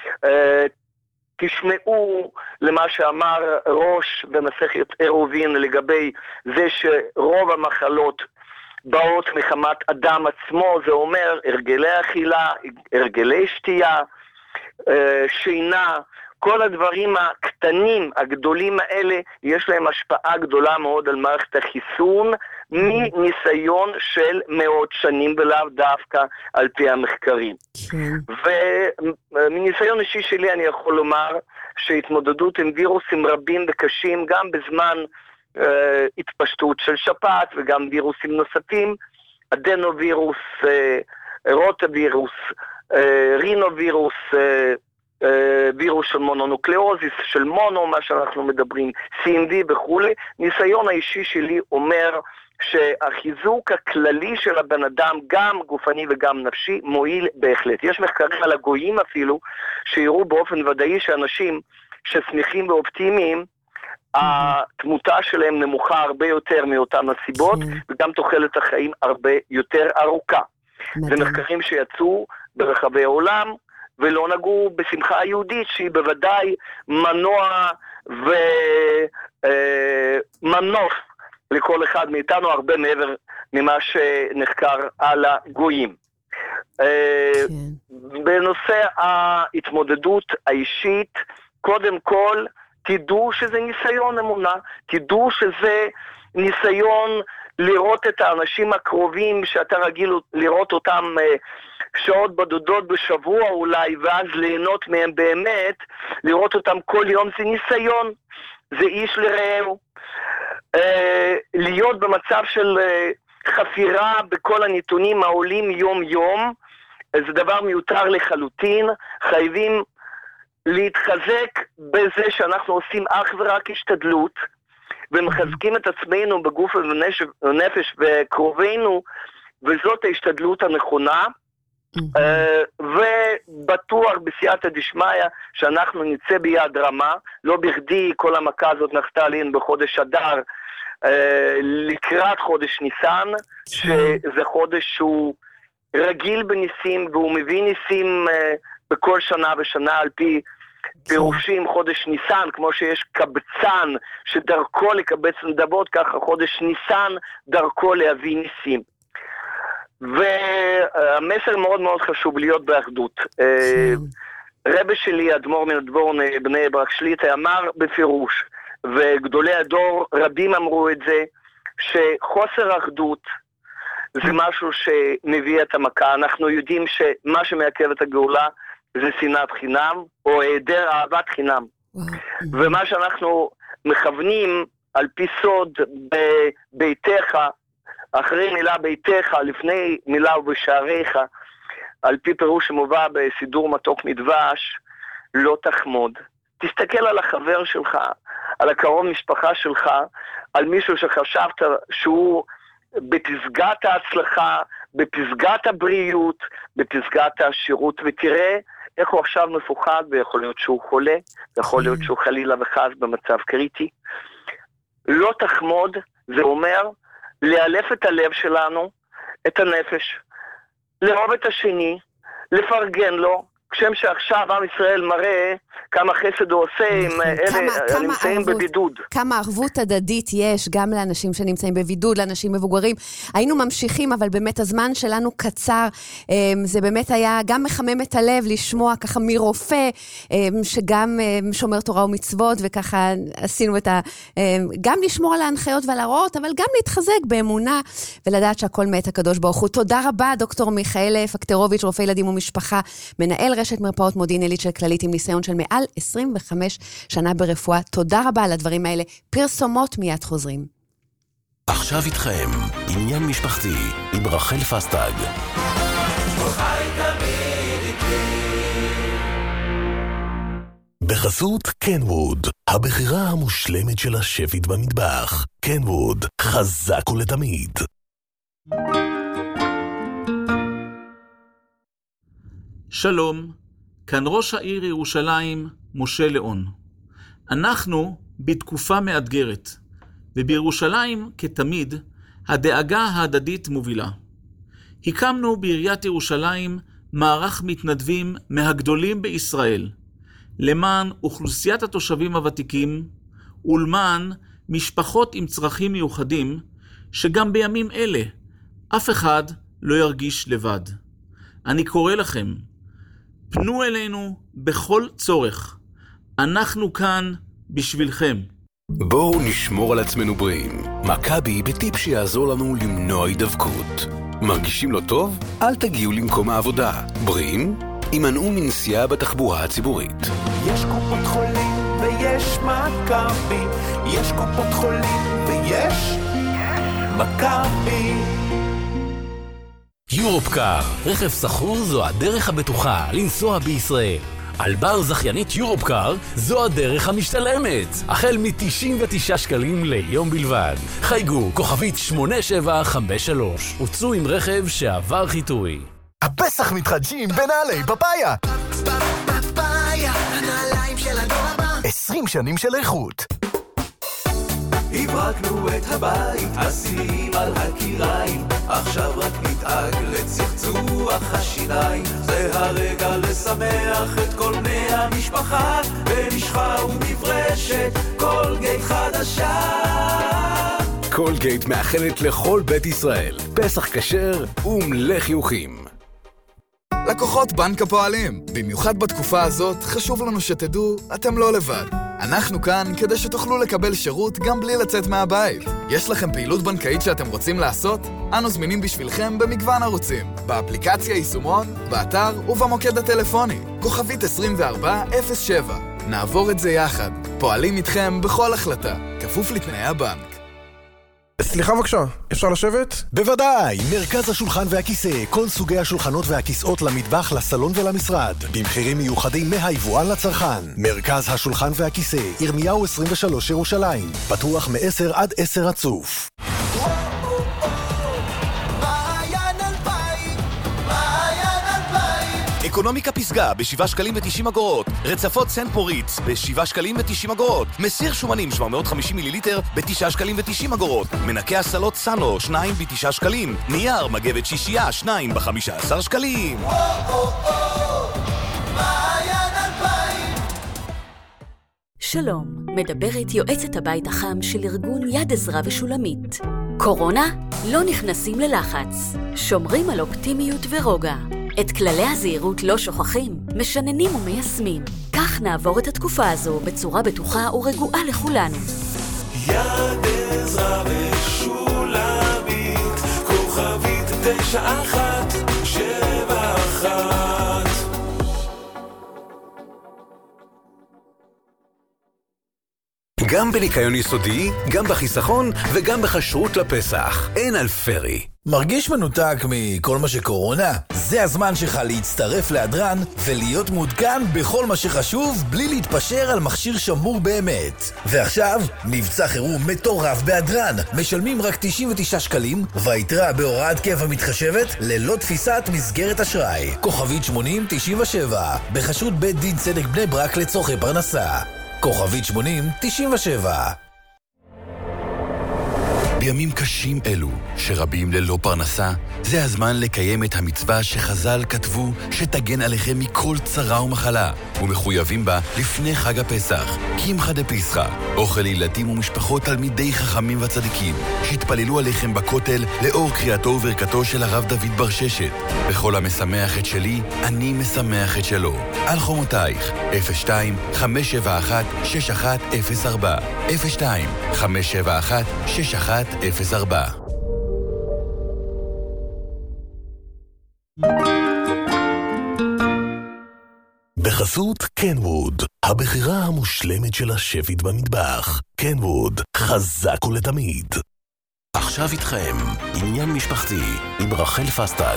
תשמעו למה שאמר ראש במסכת עירובין לגבי זה שרוב המחלות באות מחמת אדם עצמו, זה אומר הרגלי אכילה, הרגלי שתייה, שינה, כל הדברים הקטנים, הגדולים האלה, יש להם השפעה גדולה מאוד על מערכת החיסון, מניסיון של מאות שנים ולאו דווקא על פי המחקרים. ומניסיון אישי שלי אני יכול לומר שהתמודדות עם וירוסים רבים וקשים, גם בזמן uh, התפשטות של שפעת וגם וירוסים נוספים, אדנווירוס, uh, רוטווירוס, uh, רינווירוס, uh, וירוס של מונונוקלאוזיס, של מונו, מה שאנחנו מדברים, סי אם די וכו'. ניסיון האישי שלי אומר שהחיזוק הכללי של הבן אדם, גם גופני וגם נפשי, מועיל בהחלט. יש מחקרים על הגויים אפילו, שיראו באופן ודאי שאנשים ששמחים ואופטימיים, התמותה שלהם נמוכה הרבה יותר מאותן הסיבות, וגם תוחלת החיים הרבה יותר ארוכה. זה מחקרים שיצאו ברחבי העולם, ולא נגעו בשמחה היהודית, שהיא בוודאי מנוע ומנוף לכל אחד מאיתנו, הרבה מעבר ממה שנחקר על הגויים. בנושא ההתמודדות האישית, קודם כל, תדעו שזה ניסיון אמונה, תדעו שזה ניסיון לראות את האנשים הקרובים, שאתה רגיל לראות אותם שעות בודדות בשבוע אולי, ואז ליהנות מהם באמת, לראות אותם כל יום, זה ניסיון, זה איש לרעהו. אה, להיות במצב של אה, חפירה בכל הנתונים העולים יום יום, זה דבר מיותר לחלוטין. חייבים להתחזק בזה שאנחנו עושים אך ורק השתדלות, ומחזקים את עצמנו בגוף ובנפש וקרובינו, וזאת ההשתדלות הנכונה. Uh, ובטוח בסייעתא דשמיא שאנחנו נצא ביד רמה. לא בכדי כל המכה הזאת נחתה עלינו בחודש אדר, uh, לקראת חודש ניסן, שזה חודש שהוא רגיל בניסים והוא מביא ניסים uh, בכל שנה ושנה, על פי פירושים. חודש ניסן, כמו שיש קבצן שדרכו לקבץ נדבות, ככה חודש ניסן דרכו להביא ניסים. והמסר מאוד מאוד חשוב להיות באחדות. רבי שלי, אדמו"ר מנדבורן בני ברק שליט"א, אמר בפירוש, וגדולי הדור רבים אמרו את זה, שחוסר אחדות זה משהו שמביא את המכה. אנחנו יודעים שמה שמעכב את הגאולה זה שנאת חינם, או היעדר אהבת חינם. ומה שאנחנו מכוונים על פי סוד בביתך, אחרי מילה ביתך, לפני מילה ובשעריך, על פי פירוש שמובא בסידור מתוק מדבש, לא תחמוד. תסתכל על החבר שלך, על הקרוב משפחה שלך, על מישהו שחשבת שהוא בפסגת ההצלחה, בפסגת הבריאות, בפסגת השירות, ותראה איך הוא עכשיו מפוחד, ויכול להיות שהוא חולה, ויכול להיות שהוא חלילה וחס במצב קריטי. לא תחמוד, זה אומר לאלף את הלב שלנו, את הנפש, לאהוב את השני, לפרגן לו, כשם שעכשיו עם ישראל מראה כמה חסד הוא עושה עם אלה הנמצאים בבידוד. כמה ערבות הדדית יש גם לאנשים שנמצאים בבידוד, לאנשים מבוגרים. היינו ממשיכים, אבל באמת הזמן שלנו קצר. זה באמת היה גם מחמם את הלב לשמוע ככה מרופא, שגם שומר תורה ומצוות, וככה עשינו את ה... גם לשמור על ההנחיות ועל ההוראות, אבל גם להתחזק באמונה, ולדעת שהכל מאת הקדוש ברוך הוא. תודה רבה, דוקטור מיכאל פקטרוביץ', רופא ילדים ומשפחה, מנהל רשת מרפאות מודיעין עילית של כללית עם ניסיון של מעל עשרים וחמש שנה ברפואה. תודה רבה על הדברים האלה. פרסומות מיד חוזרים. עכשיו איתכם, עניין משפחתי עם רחל פסטג. בחסות קנווד, הבחירה המושלמת של השפית במטבח. קנווד, חזק ולתמיד. שלום, כאן ראש העיר ירושלים, משה ליאון. אנחנו בתקופה מאתגרת, ובירושלים, כתמיד, הדאגה ההדדית מובילה. הקמנו בעיריית ירושלים מערך מתנדבים מהגדולים בישראל, למען אוכלוסיית התושבים הוותיקים, ולמען משפחות עם צרכים מיוחדים, שגם בימים אלה אף אחד לא ירגיש לבד. אני קורא לכם, פנו אלינו בכל צורך. אנחנו כאן בשבילכם. בואו נשמור על עצמנו בריאים. מכבי בטיפ שיעזור לנו למנוע הידבקות. מרגישים לא טוב? אל תגיעו למקום העבודה. בריאים? הימנעו מנסיעה בתחבורה הציבורית. יש קופות חולים ויש מכבי. יש קופות חולים ויש מכבי. יורופקאר, רכב סחור זו הדרך הבטוחה לנסוע בישראל. על בר זכיינית יורופקאר זו הדרך המשתלמת. החל מ-תשעים ותשעה שקלים ליום בלבד. חייגו כוכבית שמונה שבע חמש שלוש. הוצאו עם רכב שעבר חיטוי. הפסח מתחדשים בנעלי פפאיה. פפאיה, הנעליים של הדור הבא. עשרים שנים של איכות. הברקנו את הבית, השיאים על הקיריים, עכשיו רק נתאג לצחצוח השיניים. זה הרגע לשמח את כל בני המשפחה, במשחה ומברשת קולגייט חדשה. קולגייט מאחלת לכל בית ישראל פסח כשר ומלא חיוכים. לקוחות בנק הפועלים, במיוחד בתקופה הזאת חשוב לנו שתדעו, אתם לא לבד. אנחנו כאן כדי שתוכלו לקבל שירות גם בלי לצאת מהבית. יש לכם פעילות בנקאית שאתם רוצים לעשות? אנו זמינים בשבילכם במגוון ערוצים, באפליקציה יישומון, באתר ובמוקד הטלפוני, כוכבית עשרים וארבע אפס שבע. נעבור את זה יחד, פועלים איתכם בכל החלטה, כפוף לתנאי הבנק. סליחה בבקשה, אפשר לשבת? בוודאי, מרכז השולחן והכיסא, כל סוגי השולחנות והכיסאות למטבח, לסלון ולמשרד, במחירים מיוחדים מהיבואן לצרכן. מרכז השולחן והכיסא, ירמיהו עשרים ושלוש ירושלים, פתוח מ-עשר עד עשר רצוף. אקונומיקה פסגה בשבעה שקלים ותשעים אגורות. רצפות סנט פוריץ בשבעה שקלים ותשעים אגורות. מסיר שומנים שבע מאות וחמישים מיליליטר בתשעה שקלים ותשעים אגורות. מנקה הסלות סאנו שניים בתשעה שקלים. נייר מגבת שישייה שניים בחמישה עשר שקלים. שלום, מדברת יועצת הבית החם של ארגון יד עזרא ושולמית. קורונה? לא נכנסים ללחץ. שומרים על אופטימיות ורוגע. את כללי הזהירות לא שוכחים, משננים ומיישמים. כך נעבור את התקופה הזו בצורה בטוחה ורגועה לכולנו. יד עזרא ושולמית, כוכבית תשע אחת שבע אחת. גם בניקיון יסודי, גם בחיסכון וגם בחשרות לפסח. אין על פרי. מרגיש מנותק מכל מה שקורונה? זה הזמן שלך להצטרף להדרן ולהיות מעודכן בכל מה שחשוב בלי להתפשר על מכשיר שמור באמת. ועכשיו, מבצע חירום מטורף בהדרן. משלמים רק תשעים ותשעה שקלים והיתרה בהוראת קבע מתחשבת ללא תפיסת מסגרת אשראי. כוכבית שמונים תשעים ושבע בחסות בית דין צדק בני ברק לצורכי פרנסה. כוכבית שמונים תשעים ושבע. בימים קשים אלו, שרבים ללא פרנסה, זה הזמן לקיים את המצווה שחז"ל כתבו שתגן עליכם מכל צרה ומחלה, ומחויבים בה לפני חג הפסח. קמחא דפסחא, אוכל לילדים ומשפחות תלמידי חכמים וצדיקים, שהתפללו עליכם בכותל לאור קריאתו וברכתו של הרב דוד בר ששת. בכל המשמח את שלי, אני משמח את שלו. על חומותייך, אפס שתיים חמש שבע אחת שש אחת אפס ארבע, אפס שתיים חמש שבע אחת שש אחת אפס ארבע. בחסות קנווד, הבחירה המושלמת של השפית במטבח. קנווד, חזק ולתמיד. עכשיו איתכם, עניין משפחתי עם רחל פסטג.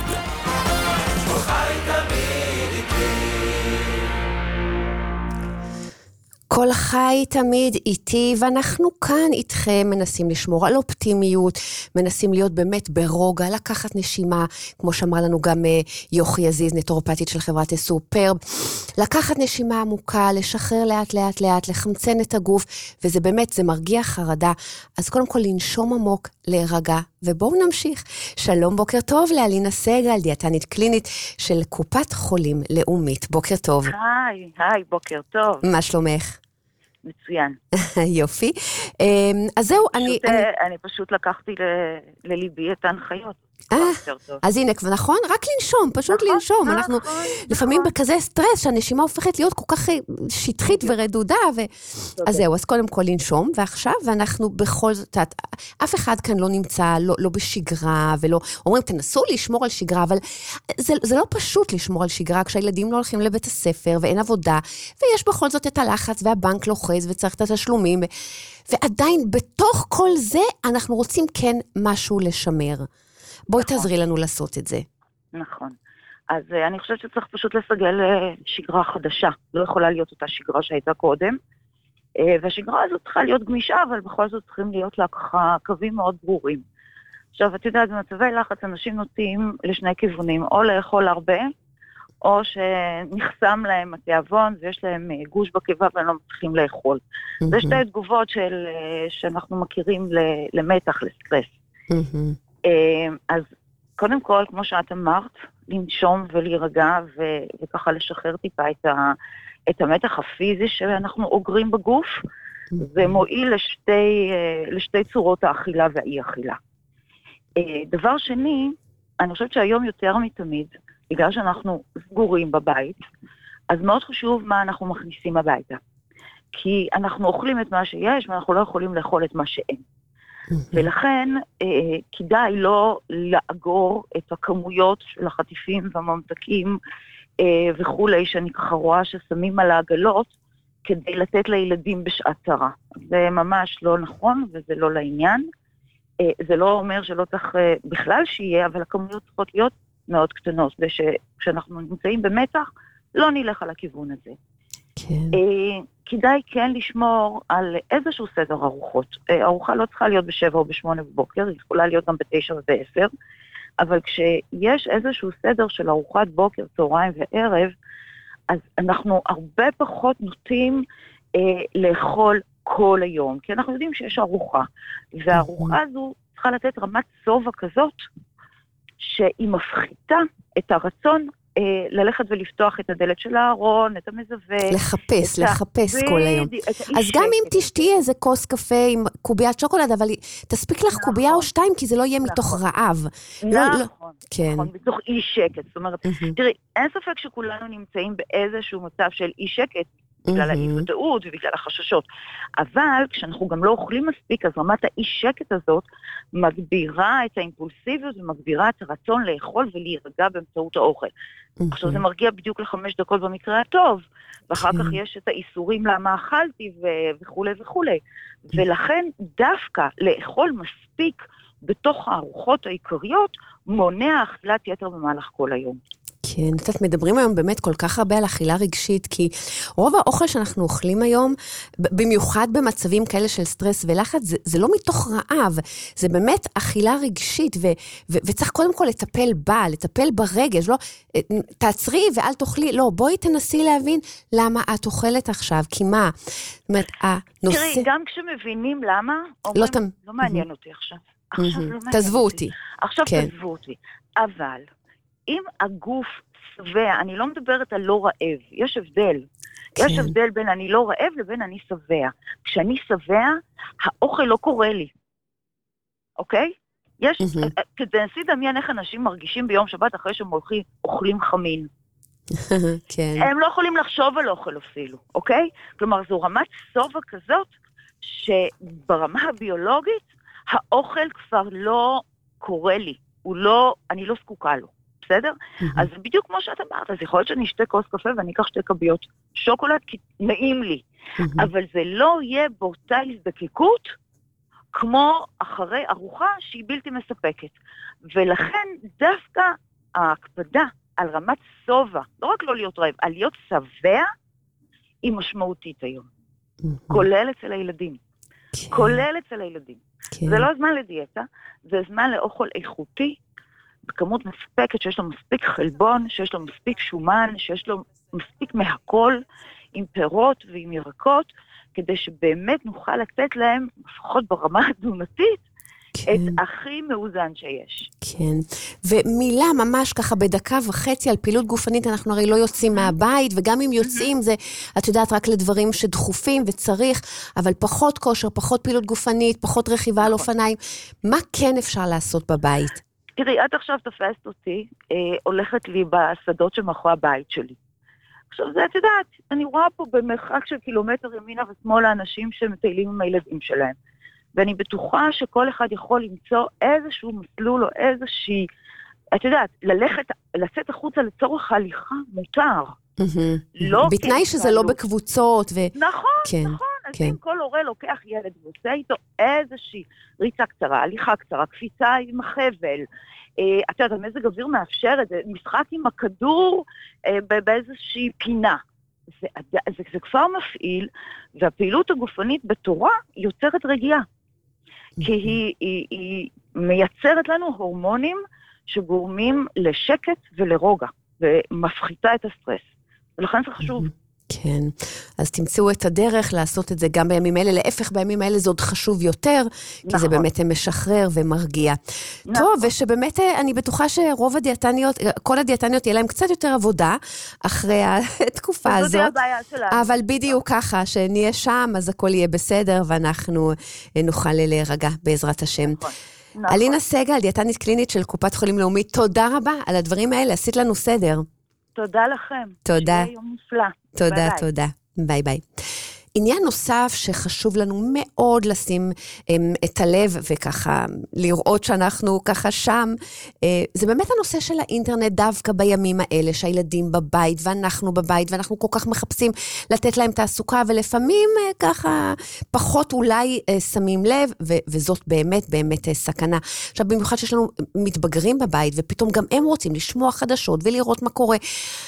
כל חי תמיד איתי, ואנחנו כאן איתכם מנסים לשמור על אופטימיות, מנסים להיות באמת ברוגע, לקחת נשימה, כמו שאמרה לנו גם יוכי עזיז, נטורופטית של חברת סופרב, לקחת נשימה עמוקה, לשחרר לאט לאט לאט, לחמצן את הגוף, וזה באמת, זה מרגיע חרדה. אז קודם כל לנשום עמוק, להירגע, ובואו נמשיך. שלום, בוקר טוב לאלינה סגל, דיאטנית קלינית של קופת חולים לאומית. בוקר טוב. היי, היי, בוקר טוב. מה שלומך? מצוין. יופי. אז זהו, אני... אני פשוט לקחתי לליבי את ההנחיות. אז הנה, נכון? רק לנשום, פשוט לנשום. אנחנו לפעמים בכזה סטרס שהנשימה הופכת להיות כל כך שטחית ורדודה. אז זהו, אז קודם כל לנשום, ועכשיו, ואנחנו בכל זאת, אף אחד כאן לא נמצא, לא בשגרה, ולא, אומרים, תנסו לשמור על שגרה, אבל זה לא פשוט לשמור על שגרה, כשהילדים לא הולכים לבית הספר, ואין עבודה, ויש בכל זאת את הלחץ, והבנק לוחז, וצריך את התשלומים, ועדיין בתוך כל זה, אנחנו רוצים כן משהו לשמר. בואי נכון. תעזרי לנו לעשות את זה. נכון. אז uh, אני חושבת שצריך פשוט לסגל uh, שגרה חדשה. לא יכולה להיות אותה שגרה שהייתה קודם. Uh, והשגרה הזאת צריכה להיות גמישה, אבל בכל זאת צריכים להיות לה ככה קווים מאוד ברורים. עכשיו, את יודעת, במצבי לחץ אנשים נוטים לשני כיוונים, או לאכול הרבה, או שנחסם להם התיאבון, ויש להם uh, גוש בקיבה והם לא מצליחים לאכול. Mm-hmm. זה שתי תגובות של, uh, שאנחנו מכירים למתח, לסטרס. Mm-hmm. אז קודם כל, כמו שאת אמרת, לנשום ולהירגע ו- וככה לשחרר טיפה את, ה- את המתח הפיזי שאנחנו אוגרים בגוף, זה מועיל לשתי, לשתי צורות האכילה והאי אכילה. דבר שני, אני חושבת שהיום יותר מתמיד, בגלל שאנחנו סגורים בבית, אז מאוד חשוב מה אנחנו מכניסים הביתה. כי אנחנו אוכלים את מה שיש ואנחנו לא יכולים לאכול את מה שאין. ולכן אה, כדאי לא לאגור את הכמויות של החטיפים והממתקים אה, וכולי, שאני ככה רואה ששמים על העגלות כדי לתת לילדים בשעת צרה. זה ממש לא נכון וזה לא לעניין. אה, זה לא אומר שלא צריך אה, בכלל שיהיה, אבל הכמויות צריכות להיות מאוד קטנות, ושכשאנחנו נמצאים במתח לא נלך על הכיוון הזה. כן. אה, כדאי כן לשמור על איזשהו סדר ארוחות. ארוחה לא צריכה להיות בשבע או בשמונה בבוקר, היא יכולה להיות גם בתשע ובעשר, אבל כשיש איזשהו סדר של ארוחת בוקר, צהריים וערב, אז אנחנו הרבה פחות נוטים אה, לאכול כל היום, כי אנחנו יודעים שיש ארוחה, והארוחה הזו צריכה לתת רמת סובה כזאת, שהיא מפחיתה את הרצון ללכת ולפתוח את הדלת של הארון, את המזווה. לחפש, לחפש כל היום. אז גם אם תשתי איזה כוס קפה עם קוביית שוקולד, אבל תספיק לך קובייה או שתיים, כי זה לא יהיה מתוך רעב. נכון, נכון, מתוך אי שקט. זאת אומרת, תראי, אין ספק שכולנו נמצאים באיזשהו מצב של אי שקט, בגלל האי-ודאות ובגלל החששות. אבל כשאנחנו גם לא אוכלים מספיק, אז רמת האי שקט הזאת מגבירה את האימפולסיביות ומגבירה את הרצון לאכול ולהירגע באמצעות האוכל. עכשיו זה מרגיע בדיוק לחמש דקות במקרה הטוב, ואחר כך יש את האיסורים למה אכלתי וכו' וכו'. ולכן דווקא לאכול מספיק בתוך הארוחות העיקריות, מונע אכילת יתר במהלך כל היום. כן, קצת מדברים היום באמת כל כך הרבה על אכילה רגשית, כי רוב האוכל שאנחנו אוכלים היום, במיוחד במצבים כאלה של סטרס ולחץ, זה, זה לא מתוך רעב, זה באמת אכילה רגשית, ו, ו, וצריך קודם כל לטפל בה, לטפל ברגש, לא, תעצרי ואל תאכלי, לא, בואי תנסי להבין למה את אוכלת עכשיו, כי מה? זאת אומרת, הנושא... תראי, גם כשמבינים למה, אומרים, לא, תמ... לא מעניין אותי עכשיו. עכשיו לא מעניין תעזבו אותי. עכשיו תעזבו אותי. אבל... אם הגוף שבע, אני לא מדברת על לא רעב, יש הבדל. כן. יש הבדל בין אני לא רעב לבין אני שבע. כשאני שבע, האוכל לא קורה לי. אוקיי? יש, mm-hmm. כדי נסי דמיין איך אנשים מרגישים ביום שבת אחרי שהם הולכים, אוכלים חמין. כן. הם לא יכולים לחשוב על אוכל אפילו, אוקיי? כלומר, זו רמת סובה כזאת, שברמה הביולוגית, האוכל כבר לא קורה לי. הוא לא, אני לא זקוקה לו. בסדר? Mm-hmm. אז בדיוק כמו שאת אמרת, אז יכול להיות שאני אשתה כוס קפה ואני אקח שתי קביות שוקולד, כי נעים לי. Mm-hmm. אבל זה לא יהיה באותה הזדקקות, כמו אחרי ארוחה שהיא בלתי מספקת. ולכן דווקא ההקפדה על רמת סובה, לא רק לא להיות רעב, על להיות שבע, היא משמעותית היום. Mm-hmm. כולל אצל הילדים. כן. כולל אצל הילדים. כן. זה לא זמן לדיאטה, זה זמן לאוכל איכותי, בכמות מספקת, שיש לו מספיק חלבון, שיש לו מספיק שומן, שיש לו מספיק מהכל, עם פירות ועם ירקות, כדי שבאמת נוכל לתת להם, לפחות ברמה התזונתית, כן. את הכי מאוזן שיש. כן, ומילה ממש ככה בדקה וחצי על פעילות גופנית, אנחנו הרי לא יוצאים מהבית, וגם אם יוצאים זה, את יודעת, רק לדברים שדחופים וצריך, אבל פחות כושר, פחות פעילות גופנית, פחות רכיבה על אופניים, מה כן אפשר לעשות בבית? תראי, את עכשיו תפסת אותי, אה, הולכת לי בשדות שמאחורי הבית שלי. עכשיו, זה, את יודעת, אני רואה פה במרחק של קילומטר ימינה ושמאלה אנשים שמטיילים עם הילדים שלהם. ואני בטוחה שכל אחד יכול למצוא איזשהו מסלול או איזושהי, את יודעת, ללכת, לצאת החוצה לצורך הליכה מותר. לא בתנאי שזה לא בקבוצות. נכון, נכון. אז אם כל הורה לוקח ילד ועושה איתו איזושהי ריצה קצרה, הליכה קצרה, קפיצה עם החבל, אתה יודע, המזג אוויר מאפשר את זה, משחק עם הכדור באיזושהי פינה. זה, זה, זה כבר מפעיל, והפעילות הגופנית בתורה יוצרת רגיעה. כי היא, היא, היא מייצרת לנו הורמונים שגורמים לשקט ולרוגע, ומפחיתה את הסטרס. ולכן זה חשוב. כן, אז תמצאו את הדרך לעשות את זה גם בימים האלה, להפך בימים האלה זה עוד חשוב יותר, כי נכון. זה באמת משחרר ומרגיע. נכון. טוב, ושבאמת אני בטוחה שרוב הדיאטניות, כל הדיאטניות יהיה להם קצת יותר עבודה, אחרי התקופה הזאת. זאת הבעיה שלנו. אבל בדיוק נכון. ככה, שנהיה שם, אז הכל יהיה בסדר, ואנחנו נוכל להירגע בעזרת השם. נכון. נכון. אלינה סגל, דיאטנית קלינית של קופת חולים לאומית, תודה רבה על הדברים האלה, עשית לנו סדר. תודה לכם. תודה. שיהיה יום נפלא. תודה, ביי תודה. ביי ביי. עניין נוסף שחשוב לנו מאוד לשים um, את הלב וככה לראות שאנחנו ככה שם, uh, זה באמת הנושא של האינטרנט דווקא בימים האלה, שהילדים בבית ואנחנו בבית, ואנחנו כל כך מחפשים לתת להם תעסוקה, ולפעמים uh, ככה פחות אולי uh, שמים לב, ו- וזאת באמת באמת uh, סכנה. עכשיו במיוחד שיש לנו מתבגרים בבית, ופתאום גם הם רוצים לשמוע חדשות ולראות מה קורה.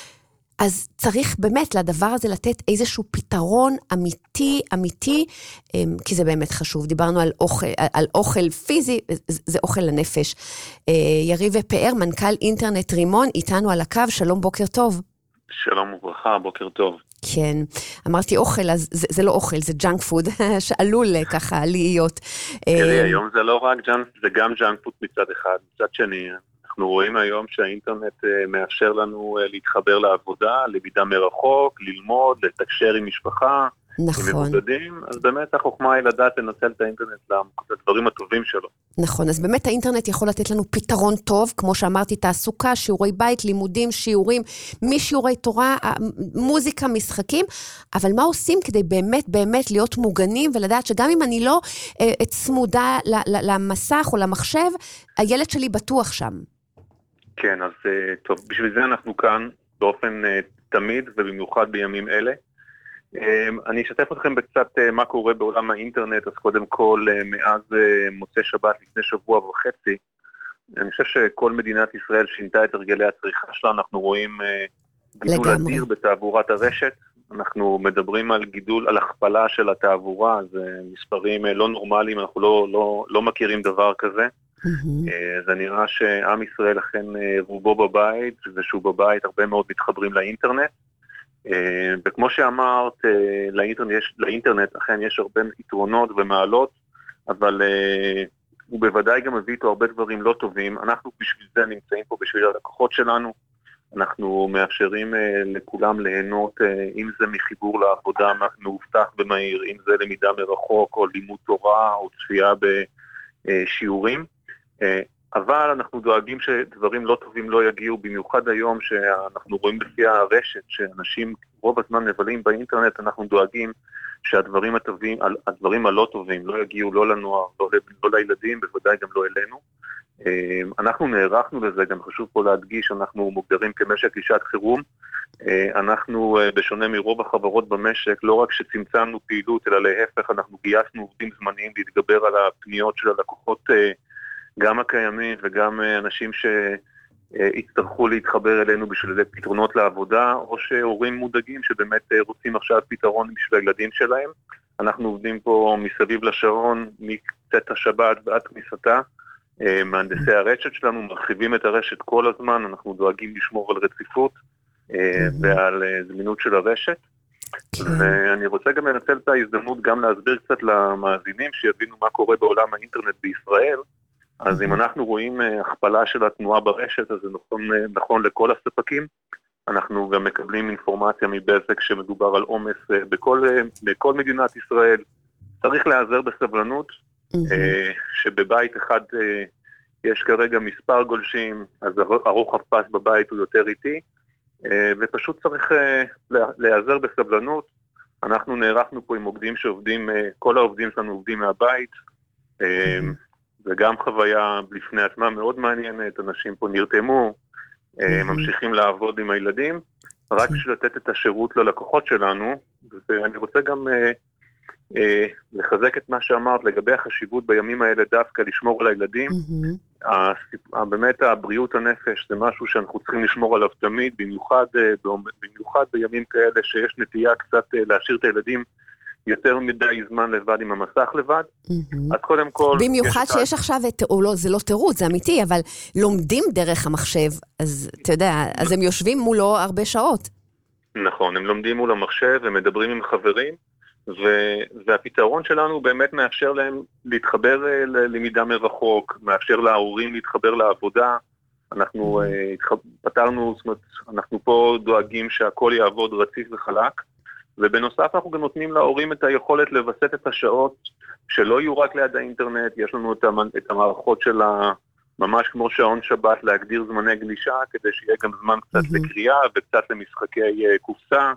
אז צריך באמת לדבר הזה לתת איזשהו פתרון אמיתי, אמיתי, כי זה באמת חשוב. דיברנו על אוכל, על אוכל פיזי, זה אוכל לנפש. יריב פאר, מנכ"ל אינטרנט רימון, איתנו על הקו, שלום, בוקר טוב. שלום וברכה, בוקר טוב. כן, אמרתי אוכל, אז זה, זה לא אוכל, זה ג'אנק פוד, שעלול ככה להיות. תראי, היום זה לא רק ג'אנק, זה גם ג'אנק פוד מצד אחד, מצד שני. אנחנו רואים היום שהאינטרנט מאפשר לנו להתחבר לעבודה, למידה מרחוק, ללמוד, לתקשר עם משפחה, נכון. עם מבודדים, אז באמת החוכמה היא לדעת לנצל את האינטרנט לדברים הטובים שלו. נכון, אז באמת האינטרנט יכול לתת לנו פתרון טוב, כמו שאמרתי, תעסוקה, שיעורי בית, לימודים, שיעורים, משיעורי תורה, מוזיקה, משחקים, אבל מה עושים כדי באמת באמת להיות מוגנים, ולדעת שגם אם אני לא צמודה למסך או למחשב, הילד שלי בטוח שם. כן, אז טוב, בשביל זה אנחנו כאן באופן תמיד ובמיוחד בימים אלה, אני אשתף אתכם בקצת מה קורה בעולם האינטרנט, אז קודם כל, מאז מוצאי שבת לפני שבוע וחצי, אני חושב שכל מדינת ישראל שינתה את הרגלי הצריכה שלה, אנחנו רואים גידול אדיר בתעבורת הרשת, אנחנו מדברים על גידול, על הכפלה של התעבורה, זה מספרים לא נורמליים, אנחנו לא, לא, לא מכירים דבר כזה. Mm-hmm. זה נראה שעם ישראל אכן רובו בבית, ושהוא בבית הרבה מאוד מתחברים לאינטרנט. וכמו שאמרת, לאינטרנט, יש, לאינטרנט אכן יש הרבה יתרונות ומעלות, אבל הוא בוודאי גם מביא איתו הרבה דברים לא טובים. אנחנו בשביל זה נמצאים פה בשביל הלקוחות שלנו, אנחנו מאפשרים לכולם ליהנות, אם זה מחיבור לעבודה מאובטח ומהיר, אם זה למידה מרחוק או לימוד תורה או צפייה בשיעורים, אבל אנחנו דואגים שדברים לא טובים לא יגיעו, במיוחד היום שאנחנו רואים לפי הרשת, שאנשים רוב הזמן מבלים באינטרנט, אנחנו דואגים שהדברים הטובים, הדברים הלא טובים לא יגיעו לא לנוער, לא, לא לילדים, בוודאי גם לא אלינו. אנחנו נערכנו לזה, גם חשוב פה להדגיש, אנחנו מוגדרים כמשק לשעת חירום, אנחנו בשונה מרוב החברות במשק, לא רק שצמצמנו פעילות, אלא להפך, אנחנו גייסנו עובדים זמניים להתגבר על הפניות של הלקוחות, גם הקיימים וגם אנשים שהצטרכו להתחבר אלינו בשביל פתרונות לעבודה, או שהורים מודאגים שבאמת רוצים עכשיו פתרון בשביל הילדים שלהם. אנחנו עובדים פה מסביב לשעון, מקצת השבת ועד כניסתה, מהנדסי הרשת שלנו מרחיבים את הרשת כל הזמן, אנחנו דואגים לשמור על רציפות ועל זמינות של הרשת. ואני רוצה גם לנצל את ההזדמנות גם להסביר קצת למאזינים שיבינו מה קורה בעולם האינטרנט בישראל. אז אם אנחנו רואים הכפלה של התנועה ברשת, אז זה נכון, נכון לכל הספקים. אנחנו גם מקבלים אינפורמציה מבזק שמדובר על עומס בכל, בכל מדינת ישראל. צריך להיעזר בסבלנות, שבבית אחד יש כרגע מספר גולשים, אז הרוחב פס בבית הוא יותר איטי, ופשוט צריך להיעזר בסבלנות. אנחנו נערכנו פה עם עובדים שעובדים, כל העובדים שלנו עובדים מהבית, וגם חוויה לפני עצמה מאוד מעניינת, אנשים פה נרתמו, ממשיכים לעבוד עם הילדים, רק בשביל לתת את השירות ללקוחות שלנו, ואני רוצה גם לחזק את מה שאמרת לגבי החשיבות בימים האלה דווקא לשמור על הילדים. באמת הבריאות הנפש זה משהו שאנחנו צריכים לשמור עליו תמיד, במיוחד, במיוחד בימים כאלה שיש נטייה קצת להשאיר את הילדים יותר מדי זמן לבד עם המסך לבד. אז קודם כל... במיוחד שיש עכשיו, זה לא תירוץ, זה אמיתי, אבל לומדים דרך המחשב, אז אתה יודע, אז הם יושבים מולו הרבה שעות. נכון, הם לומדים מול המחשב, הם מדברים עם חברים, והפתרון שלנו באמת מאפשר להם להתחבר ללמידה מרחוק, מאפשר להורים להתחבר לעבודה. אנחנו פתרנו, זאת אומרת, אנחנו פה דואגים שהכל יעבוד רציף וחלק, ובנוסף אנחנו גם נותנים להורים את היכולת לבסט את השעות שלא יהיו רק ליד האינטרנט. יש לנו את המערכות של ממש כמו שעון שבת להגדיר זמני גלישה, כדי שיהיה גם זמן קצת לקריאה וקצת למשחקי קופסה.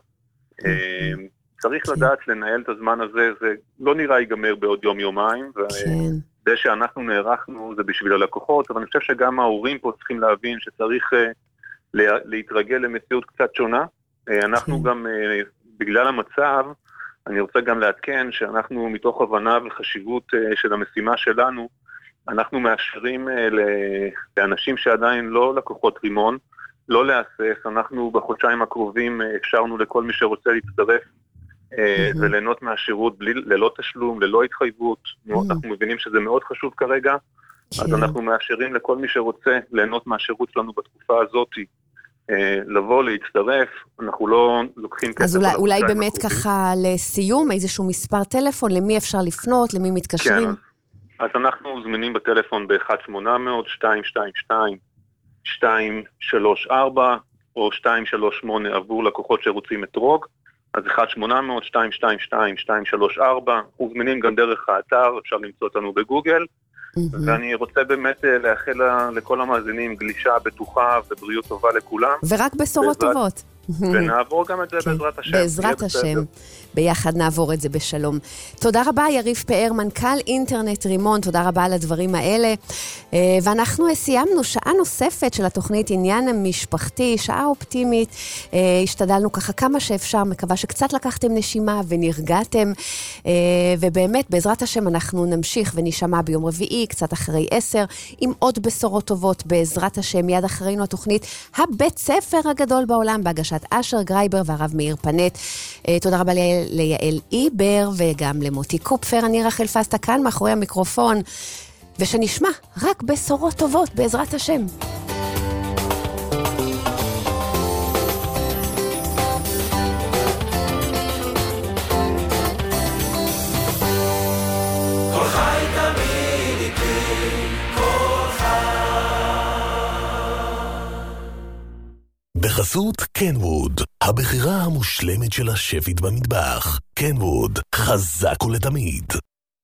צריך לדעת לנהל את הזמן הזה, זה לא נראה ייגמר בעוד יום-יומיים, וזה שאנחנו נערכנו זה בשביל הלקוחות, אבל אני חושב שגם ההורים פה צריכים להבין שצריך להתרגל למציאות קצת שונה. אנחנו גם, בגלל המצב, אני רוצה גם לעדכן שאנחנו מתוך הבנה וחשיבות של המשימה שלנו, אנחנו מאפשרים לאנשים שעדיין לא לקוחות רימון, לא להסס. אנחנו בחודשיים הקרובים אפשרנו לכל מי שרוצה להצטרף וליהנות מהשירות ללא תשלום, ללא התחייבות. אנחנו מבינים שזה מאוד חשוב כרגע, אז אנחנו מאפשרים לכל מי שרוצה ליהנות מהשירות שלנו בתקופה הזאת, לבוא, להצטרף. אנחנו לא לוקחים כסף. אז אולי, אולי באמת ככה לסיום, איזשהו מספר טלפון, למי אפשר לפנות, למי מתקשרים? כן, אז אנחנו זמינים בטלפון ב-אחת שמונה אפס אפס שתיים שתיים שתיים שתיים שלוש ארבע או שתיים שלוש שמונה עבור לקוחות שרוצים את רוג, אז אחת שמונה אפס אפס שתיים שתיים שתיים שתיים שלוש ארבע, וזמינים גם דרך האתר, אפשר למצוא אותנו בגוגל, ואני רוצה באמת לאחל לכל המאזינים גלישה בטוחה ובריאות טובה לכולם. ורק בשורות טובות. ונעבור גם את זה כן. בעזרת השם. בעזרת השם. ביחד נעבור את זה בשלום. תודה רבה, יריב פאר, מנכ"ל אינטרנט רימון, תודה רבה על הדברים האלה. ואנחנו סיימנו שעה נוספת של התוכנית עניין המשפחתי, שעה אופטימית. השתדלנו ככה כמה שאפשר, מקווה שקצת לקחתם נשימה ונרגעתם. ובאמת, בעזרת השם, אנחנו נמשיך ונשמע ביום רביעי, קצת אחרי עשר, עם עוד בשורות טובות, בעזרת השם, מיד אחרינו התוכנית הבית ספר הגדול בעולם, בהגשת אשר גרייבר והרב מאיר פנט. תודה רבה ליעל איבר וגם למוטי קופפר. אני רחל פסטה כאן מאחורי המיקרופון, ושנשמע רק בשורות טובות בעזרת השם. בחסות קנווד, הבחירה המושלמת של השפית במטבח. קנווד, חזק ולתמיד.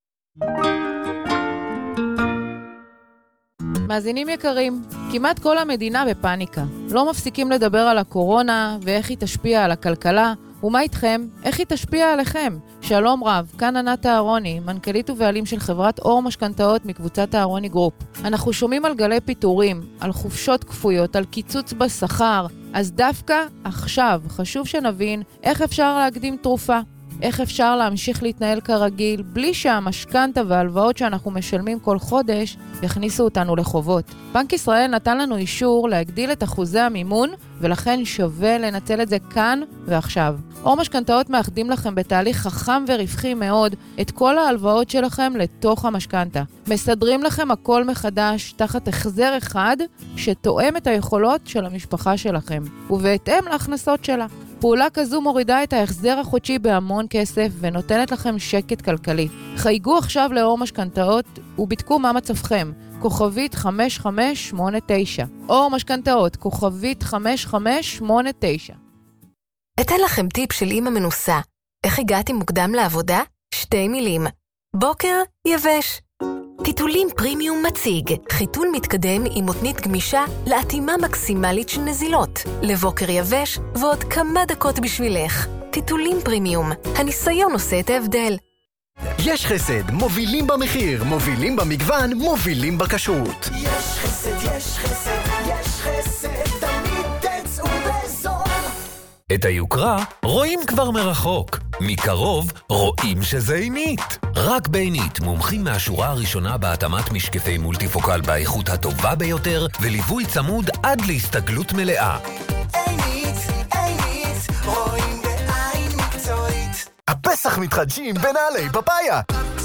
מאזינים יקרים, כמעט כל המדינה בפאניקה. לא מפסיקים לדבר על הקורונה ואיך היא תשפיע על הכלכלה. ומה איתכם? איך היא תשפיע עליכם? שלום רב, כאן ענת אהרוני, מנכ"לית ובעלים של חברת אור משכנתאות מקבוצת אהרוני גרופ. אנחנו שומעים על גלי פיטורים, על חופשות כפויות, על קיצוץ בשכר. אז דווקא עכשיו חשוב שנבין איך אפשר להקדים תרופה. איך אפשר להמשיך להתנהל כרגיל בלי שהמשכנתה וההלוואות שאנחנו משלמים כל חודש יכניסו אותנו לחובות. בנק ישראל נתן לנו אישור להגדיל את אחוזי המימון, ולכן שווה לנצל את זה כאן ועכשיו. אור משכנתאות מאחדים לכם בתהליך חכם ורווחי מאוד את כל ההלוואות שלכם לתוך המשכנתה. מסדרים לכם הכל מחדש תחת החזר אחד שתואם את היכולות של המשפחה שלכם, ובהתאם להכנסות שלה. פעולה כזו מורידה את ההחזר החודשי בהמון כסף ונותנת לכם שקט כלכלי. חייגו עכשיו לאור משכנתאות ובדקו מה מצבכם. כוכבית חמש חמש שמונה תשע. אור משכנתאות, כוכבית חמש חמש שמונה תשע. אתן לכם טיפ של אמא מנוסה. איך הגעתי מוקדם לעבודה? שתי מילים. בוקר יבש. טיטולים פרימיום מציג, חיתול מתקדם עם מותנית גמישה לאטימה מקסימלית של נזילות, לבוקר יבש ועוד כמה דקות בשבילך. טיטולים פרימיום, הניסיון עושה את ההבדל. יש חסד, מובילים במחיר, מובילים במגוון, מובילים בכשרות. יש חסד, יש חסד, יש חסד, תמיד תצאו בזול. את היוקרה רואים כבר מרחוק, מקרוב רואים שזה עינית. רק בעינית, מומחים מהשורה הראשונה בהתאמת משקפי מולטיפוקל באיכות הטובה ביותר, וליווי צמוד עד להסתגלות מלאה. עינית, עינית, רואים בעין מקצועית. הפסח מתחדשים בנעלי פפאיה.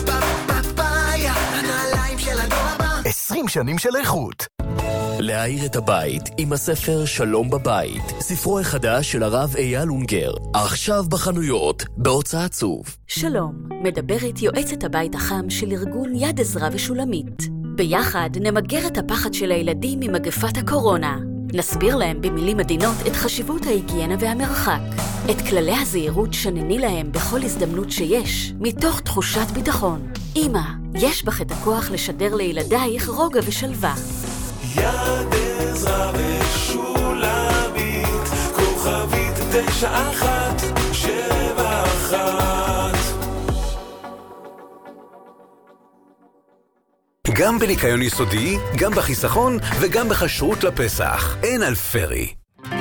פפאיה, הנעליים של הדור הבא. עשרים שנים של איכות. להאיר את הבית עם הספר שלום בבית, ספרו החדש של הרב אייל אונגר, עכשיו בחנויות, בהוצאת צוף. שלום, מדברת יועצת הבית החם של ארגון יד עזרא ושולמית. ביחד נמגר את הפחד של הילדים ממגפת הקורונה. נסביר להם במילים עדינות את חשיבות ההיגיינה והמרחק. את כללי הזהירות שנני להם בכל הזדמנות שיש, מתוך תחושת ביטחון. אמא, יש בך את הכוח לשדר לילדייך רוגע ושלווה. יד עזרא ושולמית, כוכבית תשע אחת שבע אחת. גם בניקיון יסודי, גם בחיסכון וגם בחשרות לפסח. אין על פרי.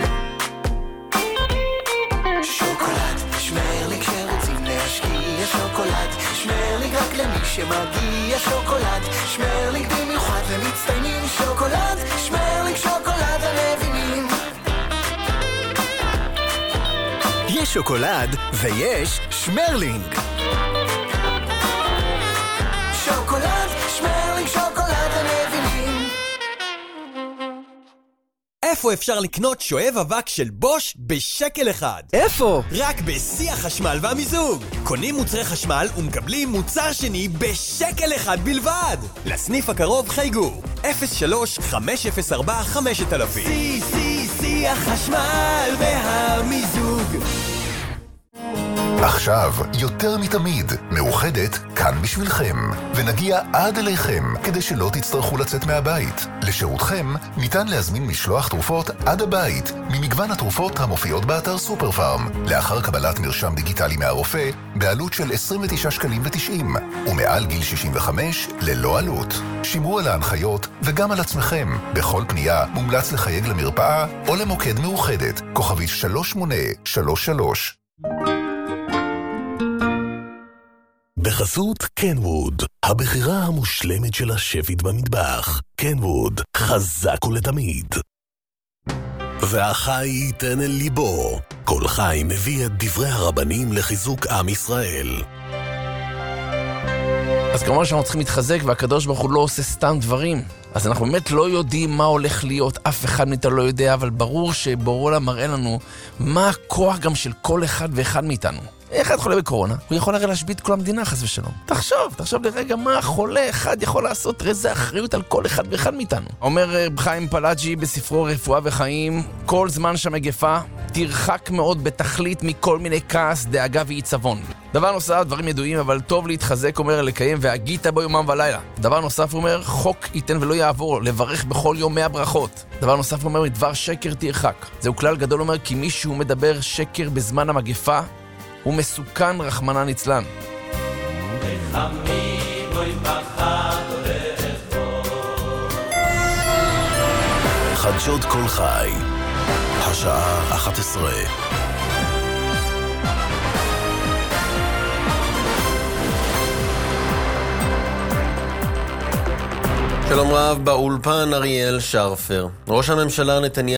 שוקולד, שמרליק שרוצים להשקיע. שוקולד, שמרליק רק למי שמגיע. שוקולד, שמרליק במיוחד ומצטיינים. שוקולד, שמרליק שוקולד הרבינים. יש שוקולד ויש שמרלינג. שוקולד, שמרליק שוקולד הרבינים. איפה אפשר לקנות שואב אבק של בוש בשקל אחד? איפה? רק בשיא החשמל והמיזוג. קונים מוצרי חשמל ומקבלים מוצר שני בשקל אחד בלבד. לסניף הקרוב חייגו אפס שלוש חמש אפס ארבע חמש אלף. שיא, שיא, שיא החשמל והמיזוג. עכשיו, יותר מתמיד, מאוחדת כאן בשבילכם, ונגיע עד אליכם, כדי שלא תצטרכו לצאת מהבית. לשירותכם, ניתן להזמין משלוח תרופות עד הבית, ממגוון התרופות המופיעות באתר סופר פארם, לאחר קבלת מרשם דיגיטלי מהרופא, בעלות של עשרים ותשעה שקלים ותשעים, ומעל גיל שישים וחמש, ללא עלות. שמרו על ההנחיות, וגם על עצמכם. בכל פנייה, מומלץ לחייג למרפאה, או למוקד מאוחדת, כוכבית שלוש שמונה שלוש שלוש. בחסות קנווד, הבחירה המושלמת של השפית במטבח. קנווד, חזק ולתמיד. והחי ייתן אל ליבו. כל חי מביא את דברי הרבנים לחיזוק עם ישראל. אז כמובן שאנחנו צריכים להתחזק, והקדוש ברוך הוא לא עושה סתם דברים. אז אנחנו באמת לא יודעים מה הולך להיות, אף אחד מאיתנו לא יודע, אבל ברור שבורא עולם מראה לנו מה הכוח גם של כל אחד ואחד מאיתנו. אחד חולה בקורונה, הוא יכול הרי להשבית כל המדינה חס ושלום. תחשוב, תחשוב לרגע מה החולה אחד יכול לעשות, תראה זה אחריות על כל אחד ואחד מאיתנו. אומר חיים פלאג'י בספרו רפואה וחיים, כל זמן שהמגפה תרחק מאוד בתכלית מכל מיני כעס, דאגה ועיצבון. דבר נוסף, דברים ידועים, אבל טוב להתחזק, אומר לקיים והגית בו יומם ולילה. דבר נוסף, אומר, חוק ייתן ולא יעבור, לברך בכל יום מאה ברכות. דבר נוסף, אומר, דבר שקר תרחק. זהו כלל גדול, אומר, כי מישהו מדבר שקר בזמן המגפה, הוא מסוכן רחמנא ליצלן. חדשות כל חי, השעה אחת עשרה. שלום רב, באולפן אריאל שרפר. ראש הממשלה נתניהו